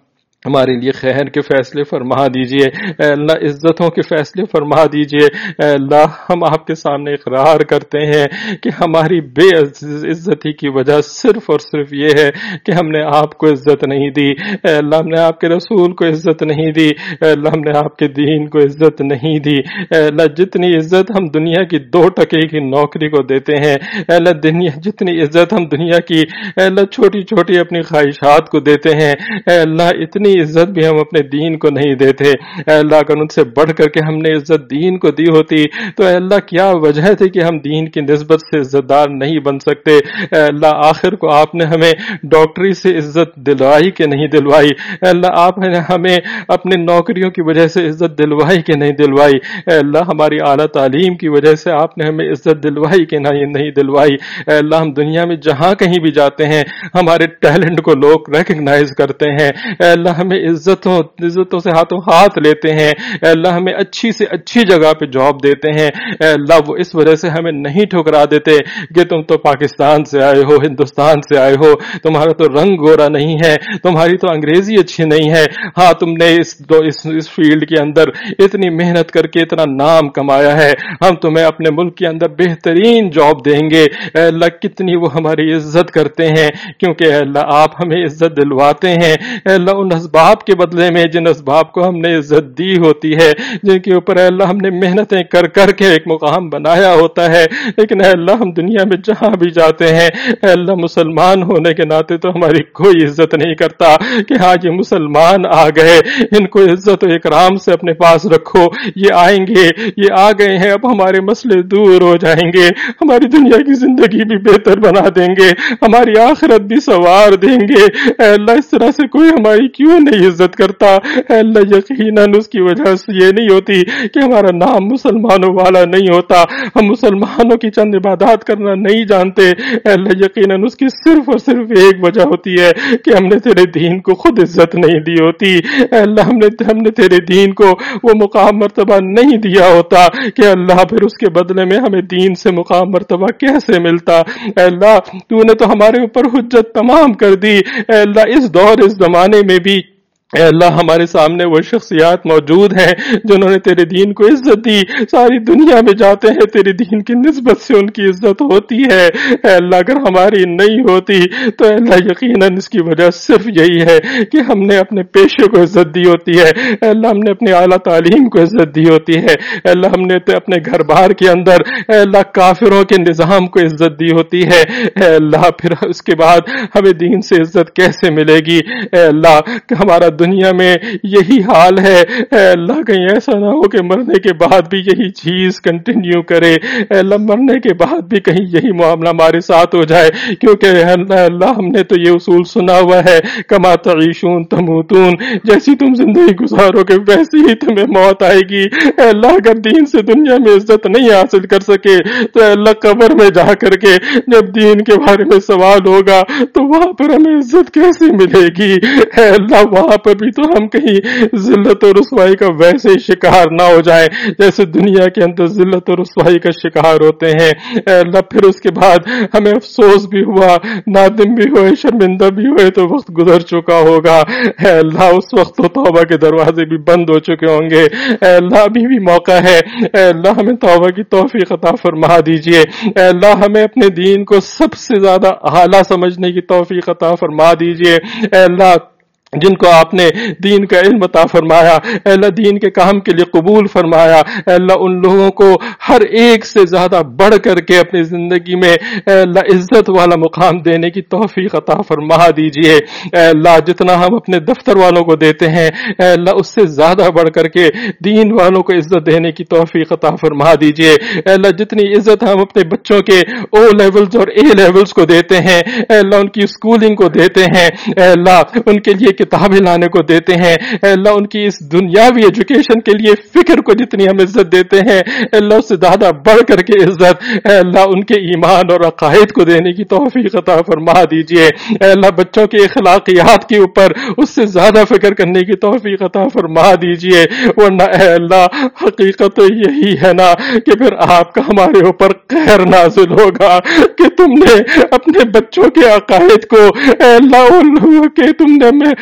ہمارے لیے خیر کے فیصلے فرما دیجئے، اے اللہ عزتوں کے فیصلے فرما دیجئے۔ اے اللہ ہم آپ کے سامنے اقرار کرتے ہیں کہ ہماری بے عزتی کی وجہ صرف اور صرف یہ ہے کہ ہم نے آپ کو عزت نہیں دی، اے اللہ ہم نے آپ کے رسول کو عزت نہیں دی، اے اللہ ہم نے آپ کے دین کو عزت نہیں دی۔ اے اللہ جتنی عزت ہم دنیا کی 2 ٹکے کی نوکری کو دیتے ہیں، اے اللہ جتنی عزت ہم دنیا کی اے اللہ چھوٹی چھوٹی اپنی خواہشات کو دیتے ہیں، اے اللہ اتنی عزت بھی ہم اپنے دین کو نہیں دیتے۔ اے اللہ اگر ان سے بڑھ کر کے ہم نے عزت دین کو دی ہوتی تو اے اللہ کیا وجہ تھی کہ ہم دین کی نسبت سے عزت دار نہیں بن سکتے۔ اے اللہ آخر کو آپ نے ہمیں ڈاکٹری سے عزت دلوائی کہ نہیں دلوائی، اے اللہ آپ نے ہمیں اپنے نوکریوں کی وجہ سے عزت دلوائی کہ نہیں دلوائی، اے اللہ ہماری اعلیٰ تعلیم کی وجہ سے آپ نے ہمیں عزت دلوائی کہ نہیں دلوائی۔ اے اللہ ہم دنیا میں جہاں کہیں بھی جاتے ہیں ہمارے ٹیلنٹ کو لوگ ریکگنائز کرتے ہیں، اے اللہ ہمیں عزتوں سے ہاتھوں ہاتھ لیتے ہیں، اے اللہ ہمیں اچھی سے اچھی جگہ پہ جاب دیتے ہیں، اے اللہ وہ اس وجہ سے ہمیں نہیں ٹھکرا دیتے کہ تم تو پاکستان سے آئے ہو، ہندوستان سے آئے ہو، تمہارا تو رنگ گورا نہیں ہے، تمہاری تو انگریزی اچھی نہیں ہے، ہاں تم نے اس فیلڈ کے اندر اتنی محنت کر کے اتنا نام کمایا ہے، ہم تمہیں اپنے ملک کے اندر بہترین جاب دیں گے۔ اے اللہ کتنی وہ ہماری عزت کرتے ہیں، کیونکہ اے اللہ آپ ہمیں عزت دلواتے ہیں، اے اللہ ان اسباب کے بدلے میں جن اسباب کو ہم نے عزت دی ہوتی ہے، جن کے اوپر اے اللہ ہم نے محنتیں کر کر کے ایک مقام بنایا ہوتا ہے، لیکن اے اللہ ہم دنیا میں جہاں بھی جاتے ہیں اے اللہ مسلمان ہونے کے ناطے تو ہماری کوئی عزت نہیں کرتا کہ ہاں یہ مسلمان آ گئے، ان کو عزت و اکرام سے اپنے پاس رکھو، یہ آئیں گے، یہ آ گئے ہیں، اب ہمارے مسئلے دور ہو جائیں گے، ہماری دنیا کی زندگی بھی بہتر بنا دیں گے، ہماری آخرت بھی سنوار دیں گے۔ اے اللہ اس طرح سے کوئی ہماری کیوں نہیں عزت کرتا؟ اے اللہ یقیناً اس کی وجہ سے یہ نہیں ہوتی کہ ہمارا نام مسلمانوں والا نہیں ہوتا، ہم مسلمانوں کی چند عبادات کرنا نہیں جانتے، اے اللہ یقیناً اس کی صرف اور صرف ایک وجہ ہوتی ہے کہ ہم نے تیرے دین کو خود عزت نہیں دی ہوتی، اے اللہ ہم نے تیرے دین کو وہ مقام مرتبہ نہیں دیا ہوتا کہ اللہ پھر اس کے بدلے میں ہمیں دین سے مقام مرتبہ کیسے ملتا؟ اے اللہ تو نے تو ہمارے اوپر حجت تمام کر دی، اے اللہ اس دور اس زمانے میں بھی اے اللہ ہمارے سامنے وہ شخصیات موجود ہیں جنہوں نے تیرے دین کو عزت دی، ساری دنیا میں جاتے ہیں تیرے دین کی نسبت سے ان کی عزت ہوتی ہے، اے اللہ اگر ہماری نہیں ہوتی تو اے اللہ یقیناً اس کی وجہ صرف یہی ہے کہ ہم نے اپنے پیشے کو عزت دی ہوتی ہے، اے اللہ ہم نے اپنی اعلیٰ تعلیم کو عزت دی ہوتی ہے، اے اللہ ہم نے اپنے گھر بار کے اندر اے اللہ کافروں کے نظام کو عزت دی ہوتی ہے، اے اللہ پھر اس کے بعد ہمیں دین سے عزت کیسے ملے گی؟ اے اللہ کہ ہمارا دنیا میں یہی حال ہے، اے اللہ کہیں ایسا نہ ہو کہ مرنے کے بعد بھی یہی چیز کنٹینیو کرے، اے اللہ مرنے کے بعد بھی کہیں یہی معاملہ ہمارے ساتھ ہو جائے، کیونکہ اے اللہ ہم نے تو یہ اصول سنا ہوا ہے کما تعیشون تموتون، جیسی تم زندگی گزارو گے ویسی ہی تمہیں موت آئے گی۔ اے اللہ اگر دین سے دنیا میں عزت نہیں حاصل کر سکے تو اے اللہ قبر میں جا کر کے جب دین کے بارے میں سوال ہوگا تو وہاں پر ہمیں عزت کیسے ملے گی؟ اے اللہ وہاں پر بھی تو ہم کہیں ذلت اور رسوائی کا ویسے ہی شکار نہ ہو جائیں جیسے دنیا کے اندر ذلت اور رسوائی کا شکار ہوتے ہیں۔ اے اللہ پھر اس کے بعد ہمیں افسوس بھی ہوا، نادم بھی ہوئے، شرمندہ بھی ہوئے تو وقت گزر چکا ہوگا، اے اللہ اس وقت تو توبہ کے دروازے بھی بند ہو چکے ہوں گے، اے اللہ ابھی بھی موقع ہے، اے اللہ ہمیں توبہ کی توفیق عطا فرما دیجئے، اے اللہ ہمیں اپنے دین کو سب سے زیادہ اعلیٰ سمجھنے کی توفیق عطا فرما دیجئے، اے اللہ جن کو آپ نے دین کا علم عطا فرمایا، اے اللہ دین کے کام کے لیے قبول فرمایا، اے اللہ ان لوگوں کو ہر ایک سے زیادہ بڑھ کر کے اپنی زندگی میں اے اللہ عزت والا مقام دینے کی توفیق عطا فرما دیجئے، اے اللہ جتنا ہم اپنے دفتر والوں کو دیتے ہیں اے اللہ اس سے زیادہ بڑھ کر کے دین والوں کو عزت دینے کی توفیق عطا فرما دیجئے، اے اللہ جتنی عزت ہم اپنے بچوں کے او لیولز اور اے لیولز کو دیتے ہیں، اے اللہ ان کی اسکولنگ کو دیتے ہیں، اے اللہ ان کے لیے کتابیں لانے کو دیتے ہیں، اے اللہ ان کی اس دنیاوی ایجوکیشن کے لیے فکر کو جتنی ہم عزت دیتے ہیں اے اللہ اس سے زیادہ بڑھ کر کے عزت اے اللہ ان کے ایمان اور عقائد کو دینے کی توفیق عطا فرما دیجئے، اے اللہ بچوں کے اخلاقیات کے اوپر اس سے زیادہ فکر کرنے کی توفیق عطا فرما دیجئے، ورنہ اے اللہ حقیقت تو یہی ہے نا کہ پھر آپ کا ہمارے اوپر قہر نازل ہوگا کہ تم نے اپنے بچوں کے عقائد کو اے اللہ ان لوگوں کے تم نے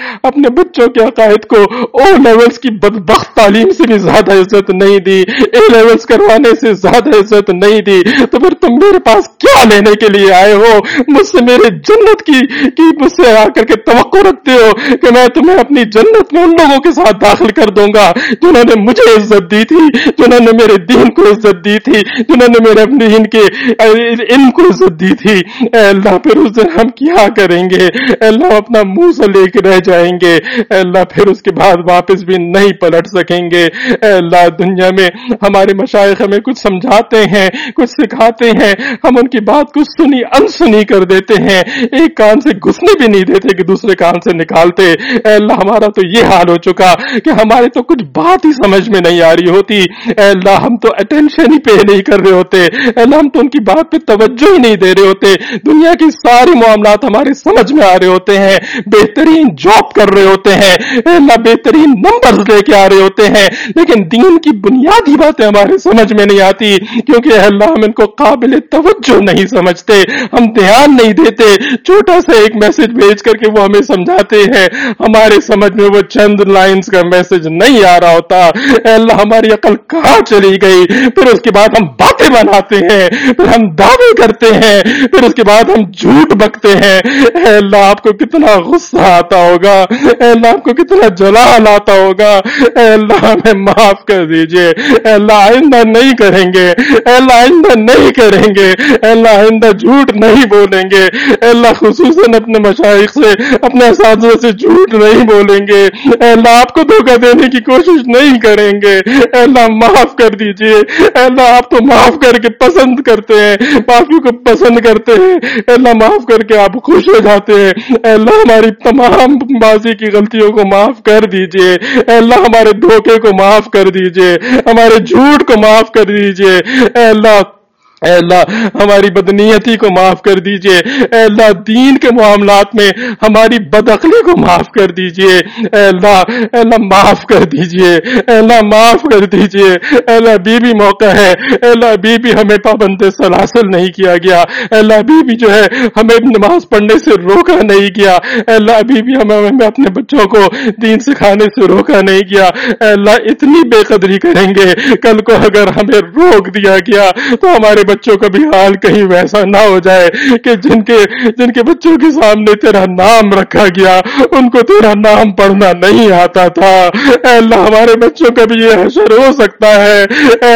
اپنے بچوں کے عقائد کو او لیولز کی بدبخت تعلیم سے بھی زیادہ عزت نہیں دی, اے لیولز کروانے سے زیادہ عزت نہیں دی, تو پھر تم میرے پاس کیا لینے کے لیے آئے ہو؟ مجھ سے میرے جنت کی مجھ سے آ کر کے توقع رکھتے ہو کہ میں تمہیں اپنی جنت میں ان لوگوں کے ساتھ داخل کر دوں گا جنہوں نے مجھے عزت دی تھی, جنہوں نے میرے دین کو عزت دی تھی, جنہوں نے میرے اپنے دین کے علم کو عزت دی تھی. اے اللہ پھر اس دن ہم کیا کریں گے؟ اے اللہ اپنا منہ سے لے کے رہ جائیں گے. اے اللہ پھر اس کے بعد واپس بھی نہیں پلٹ سکیں گے. اے اللہ دنیا میں ہمارے مشائخ ہمیں کچھ سمجھاتے ہیں, کچھ سکھاتے ہیں, ہم ان کی بات کو سنی انسنی کر دیتے ہیں, ایک کان سے گھسنے بھی نہیں دیتے کہ دوسرے کان سے نکالتے. اے اللہ ہمارا تو یہ حال ہو چکا کہ ہمارے تو کچھ بات ہی سمجھ میں نہیں آ رہی ہوتی. اے اللہ ہم تو اٹینشن ہی پے نہیں کر رہے ہوتے. اے اللہ ہم تو ان کی بات پہ توجہ ہی نہیں دے رہے ہوتے. دنیا کی ساری معاملات ہمارے سمجھ میں آ رہے ہوتے ہیں, بہترین جاب کر رہے ہوتے ہیں, اے اللہ بہترین نمبرز لے کے آ رہے ہوتے ہیں, لیکن دین کی بنیادی باتیں ہمارے سمجھ میں نہیں آتی کیونکہ اے اللہ ہم ان کو قابل توجہ نہیں سمجھتے, ہم دھیان نہیں دیتے. چھوٹا سا ایک میسج بھیج کر کے وہ ہمیں سمجھاتے ہیں, ہمارے سمجھ میں وہ چند لائنز کا میسج نہیں آ رہا ہوتا. اے اللہ ہماری عقل کہاں چلی گئی؟ پھر اس کے بعد ہم باتیں بناتے ہیں, پھر ہم دعوے کرتے ہیں, پھر اس کے بعد ہم جھوٹ بکتے ہیں. اے اللہ آپ کو کتنا غصہ آتا ہوگا, اے اللہ آپ کو کتنا جلال آتا ہوگا. اے اللہ ہمیں معاف کر دیجئے. اے اللہ آئندہ نہیں کریں گے, اے اللہ آئندہ نہیں کریں گے, اے اللہ آئندہ جھوٹ نہیں بولیں گے. اے اللہ خصوصاً اپنے مشائخ سے, اپنے اساتذہ سے جھوٹ نہیں بولیں گے. اے اللہ آپ کو دھوکہ دینے کی کوشش نہیں کریں گے. اے اللہ معاف کر دیجئے. اے اللہ آپ تو معاف کر کے پسند کرتے ہیں, معافی کو پسند کرتے ہیں. اے اللہ معاف کر کے آپ خوش ہو جاتے ہیں. اے اللہ ہماری تمام ماضی کی غلطیوں کو معاف کر دیجئے. اے اللہ ہمارے دھوکے کو معاف کر دیجئے, ہمارے جھوٹ کو معاف کر دیجئے. اے اللہ اے اللہ ہماری بدنیتی کو معاف کر دیجئے. اے اللہ دین کے معاملات میں ہماری بدعقلی کو معاف کر دیجئے. اے اللہ معاف کر دیجئے. اے اللہ معاف کر دیجئے. اے اللہ ابھی بھی موقع ہے. اے اللہ ابھی بھی ہمیں پابند سلاسل نہیں کیا گیا. اے اللہ ابھی بھی جو ہے ہمیں نماز پڑھنے سے روکا نہیں گیا. اے اللہ ابھی بھی ہمیں اپنے بچوں کو دین سکھانے سے روکا نہیں گیا. اے اللہ اتنی بے قدری کریں گے کل کو اگر ہمیں روک دیا گیا تو ہمارے بچوں کا بھی حال کہیں ویسا نہ ہو جائے کہ جن کے بچوں کے سامنے تیرا نام رکھا گیا ان کو تیرا نام پڑھنا نہیں آتا تھا. اے اللہ ہمارے بچوں کا بھی یہ حشر ہو سکتا ہے. اے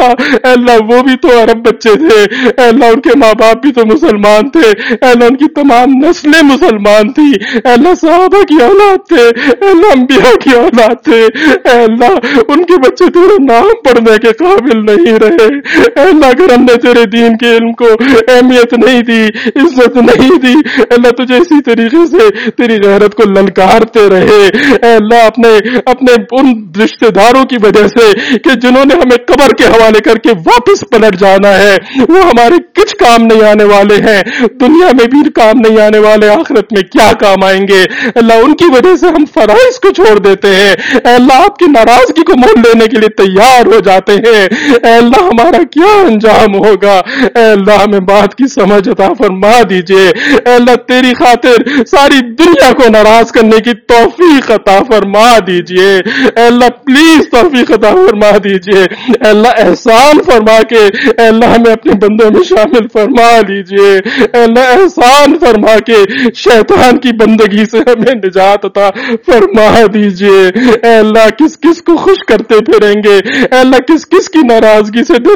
اللہ وہ بھی تو عرب بچے تھے. اے اللہ ان کے ماں باپ بھی تو مسلمان تھے. اے اللہ ان کی تمام نسلیں مسلمان تھی. اے اللہ صحابہ کی اولاد تھے. اے اللہ انبیاء کی اولاد تھے. اے اللہ ان کے بچے تیرا نام پڑھنے کے قابل نہیں رہے. اے اللہ اگر ہم نے تیرے دین کے علم کو اہمیت نہیں دی, عزت نہیں دی, اللہ تجھے اسی طریقے سے تیری غیرت کو للکارتے رہے. اے اللہ اپنے ان رشتہ داروں کی وجہ سے کہ جنہوں نے ہمیں قبر کے حوالے کر کے واپس پلٹ جانا ہے, وہ ہمارے کچھ کام نہیں آنے والے ہیں, دنیا میں بھی کام نہیں آنے والے, آخرت میں کیا کام آئیں گے. اللہ ان کی وجہ سے ہم فرائض کو چھوڑ دیتے ہیں. اے اللہ آپ کی ناراضگی کو مول لینے کے لیے تیار ہو جاتے ہیں. اے اللہ ہمارا کیا انجام ہوگا؟ اے اللہ ہمیں بات کی سمجھ عطا فرما دیجئے. اے اللہ تیری خاطر ساری دنیا کو ناراض کرنے کی توفیق عطا فرما دیجئے. اے اللہ پلیز توفیق عطا فرما دیجئے. اے اللہ احسان فرما کے اے اللہ ہمیں اپنے بندوں میں شامل فرما لیجئے. اے اللہ احسان فرما کے شیطان کی بندگی سے ہمیں نجات عطا فرما دیجئے. اے اللہ کس کس کو خوش کرتے پھریں گے, اے اللہ کس کس کی ناراضگی سے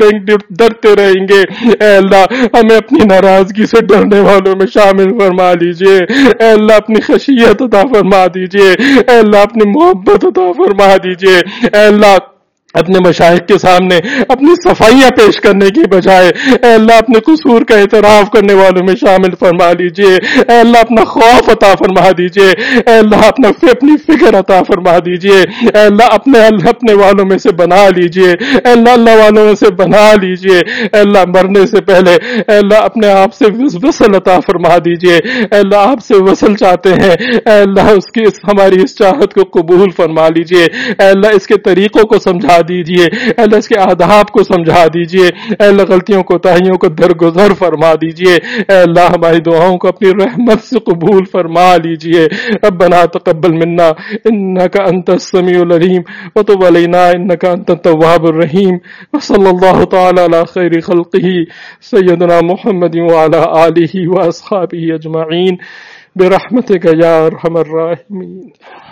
ڈرتے رہیں گے. اے اللہ ہمیں اپنی ناراضگی سے ڈرنے والوں میں شامل فرما لیجئے. اے اللہ اپنی خشیت عطا فرما دیجئے. اے اللہ اپنی محبت عطا فرما دیجئے. اے اللہ اپنے مشائخ کے سامنے اپنی صفائیاں پیش کرنے کی بجائے اے اللہ اپنے قصور کا اعتراف کرنے والوں میں شامل فرما لیجئے. اے اللہ اپنا خوف عطا فرما دیجئے. اے اللہ اپنی فکر عطا فرما دیجئے. اے اللہ اپنے والوں میں سے بنا لیجئے. اے اللہ والوں میں سے بنا لیجئے. اے اللہ مرنے سے پہلے اے اللہ اپنے آپ سے وصل عطا فرما دیجئے. اے اللہ آپ سے وصل چاہتے ہیں. اے اللہ ہماری اس چاہت کو قبول فرما لیجئے. اے اللہ اس کے طریقوں کو سمجھا دیجئے، اے اللہ اس کے آداب کو سمجھا دیجئے، اے اللہ غلطیوں کوتاہیوں کو درگزر فرما دیجئے، اے اللہ ہماری دعاؤں کو اپنی رحمت سے قبول فرما لیجئے۔ ربنا تقبل منا انك انت السميع العليم وتب علينا انك انت التواب الرحيم، وصلى الله تعالى على خير خلقه سيدنا محمد وعلى آله واصحابه اجمعين برحمتك يا ارحم الراحمين۔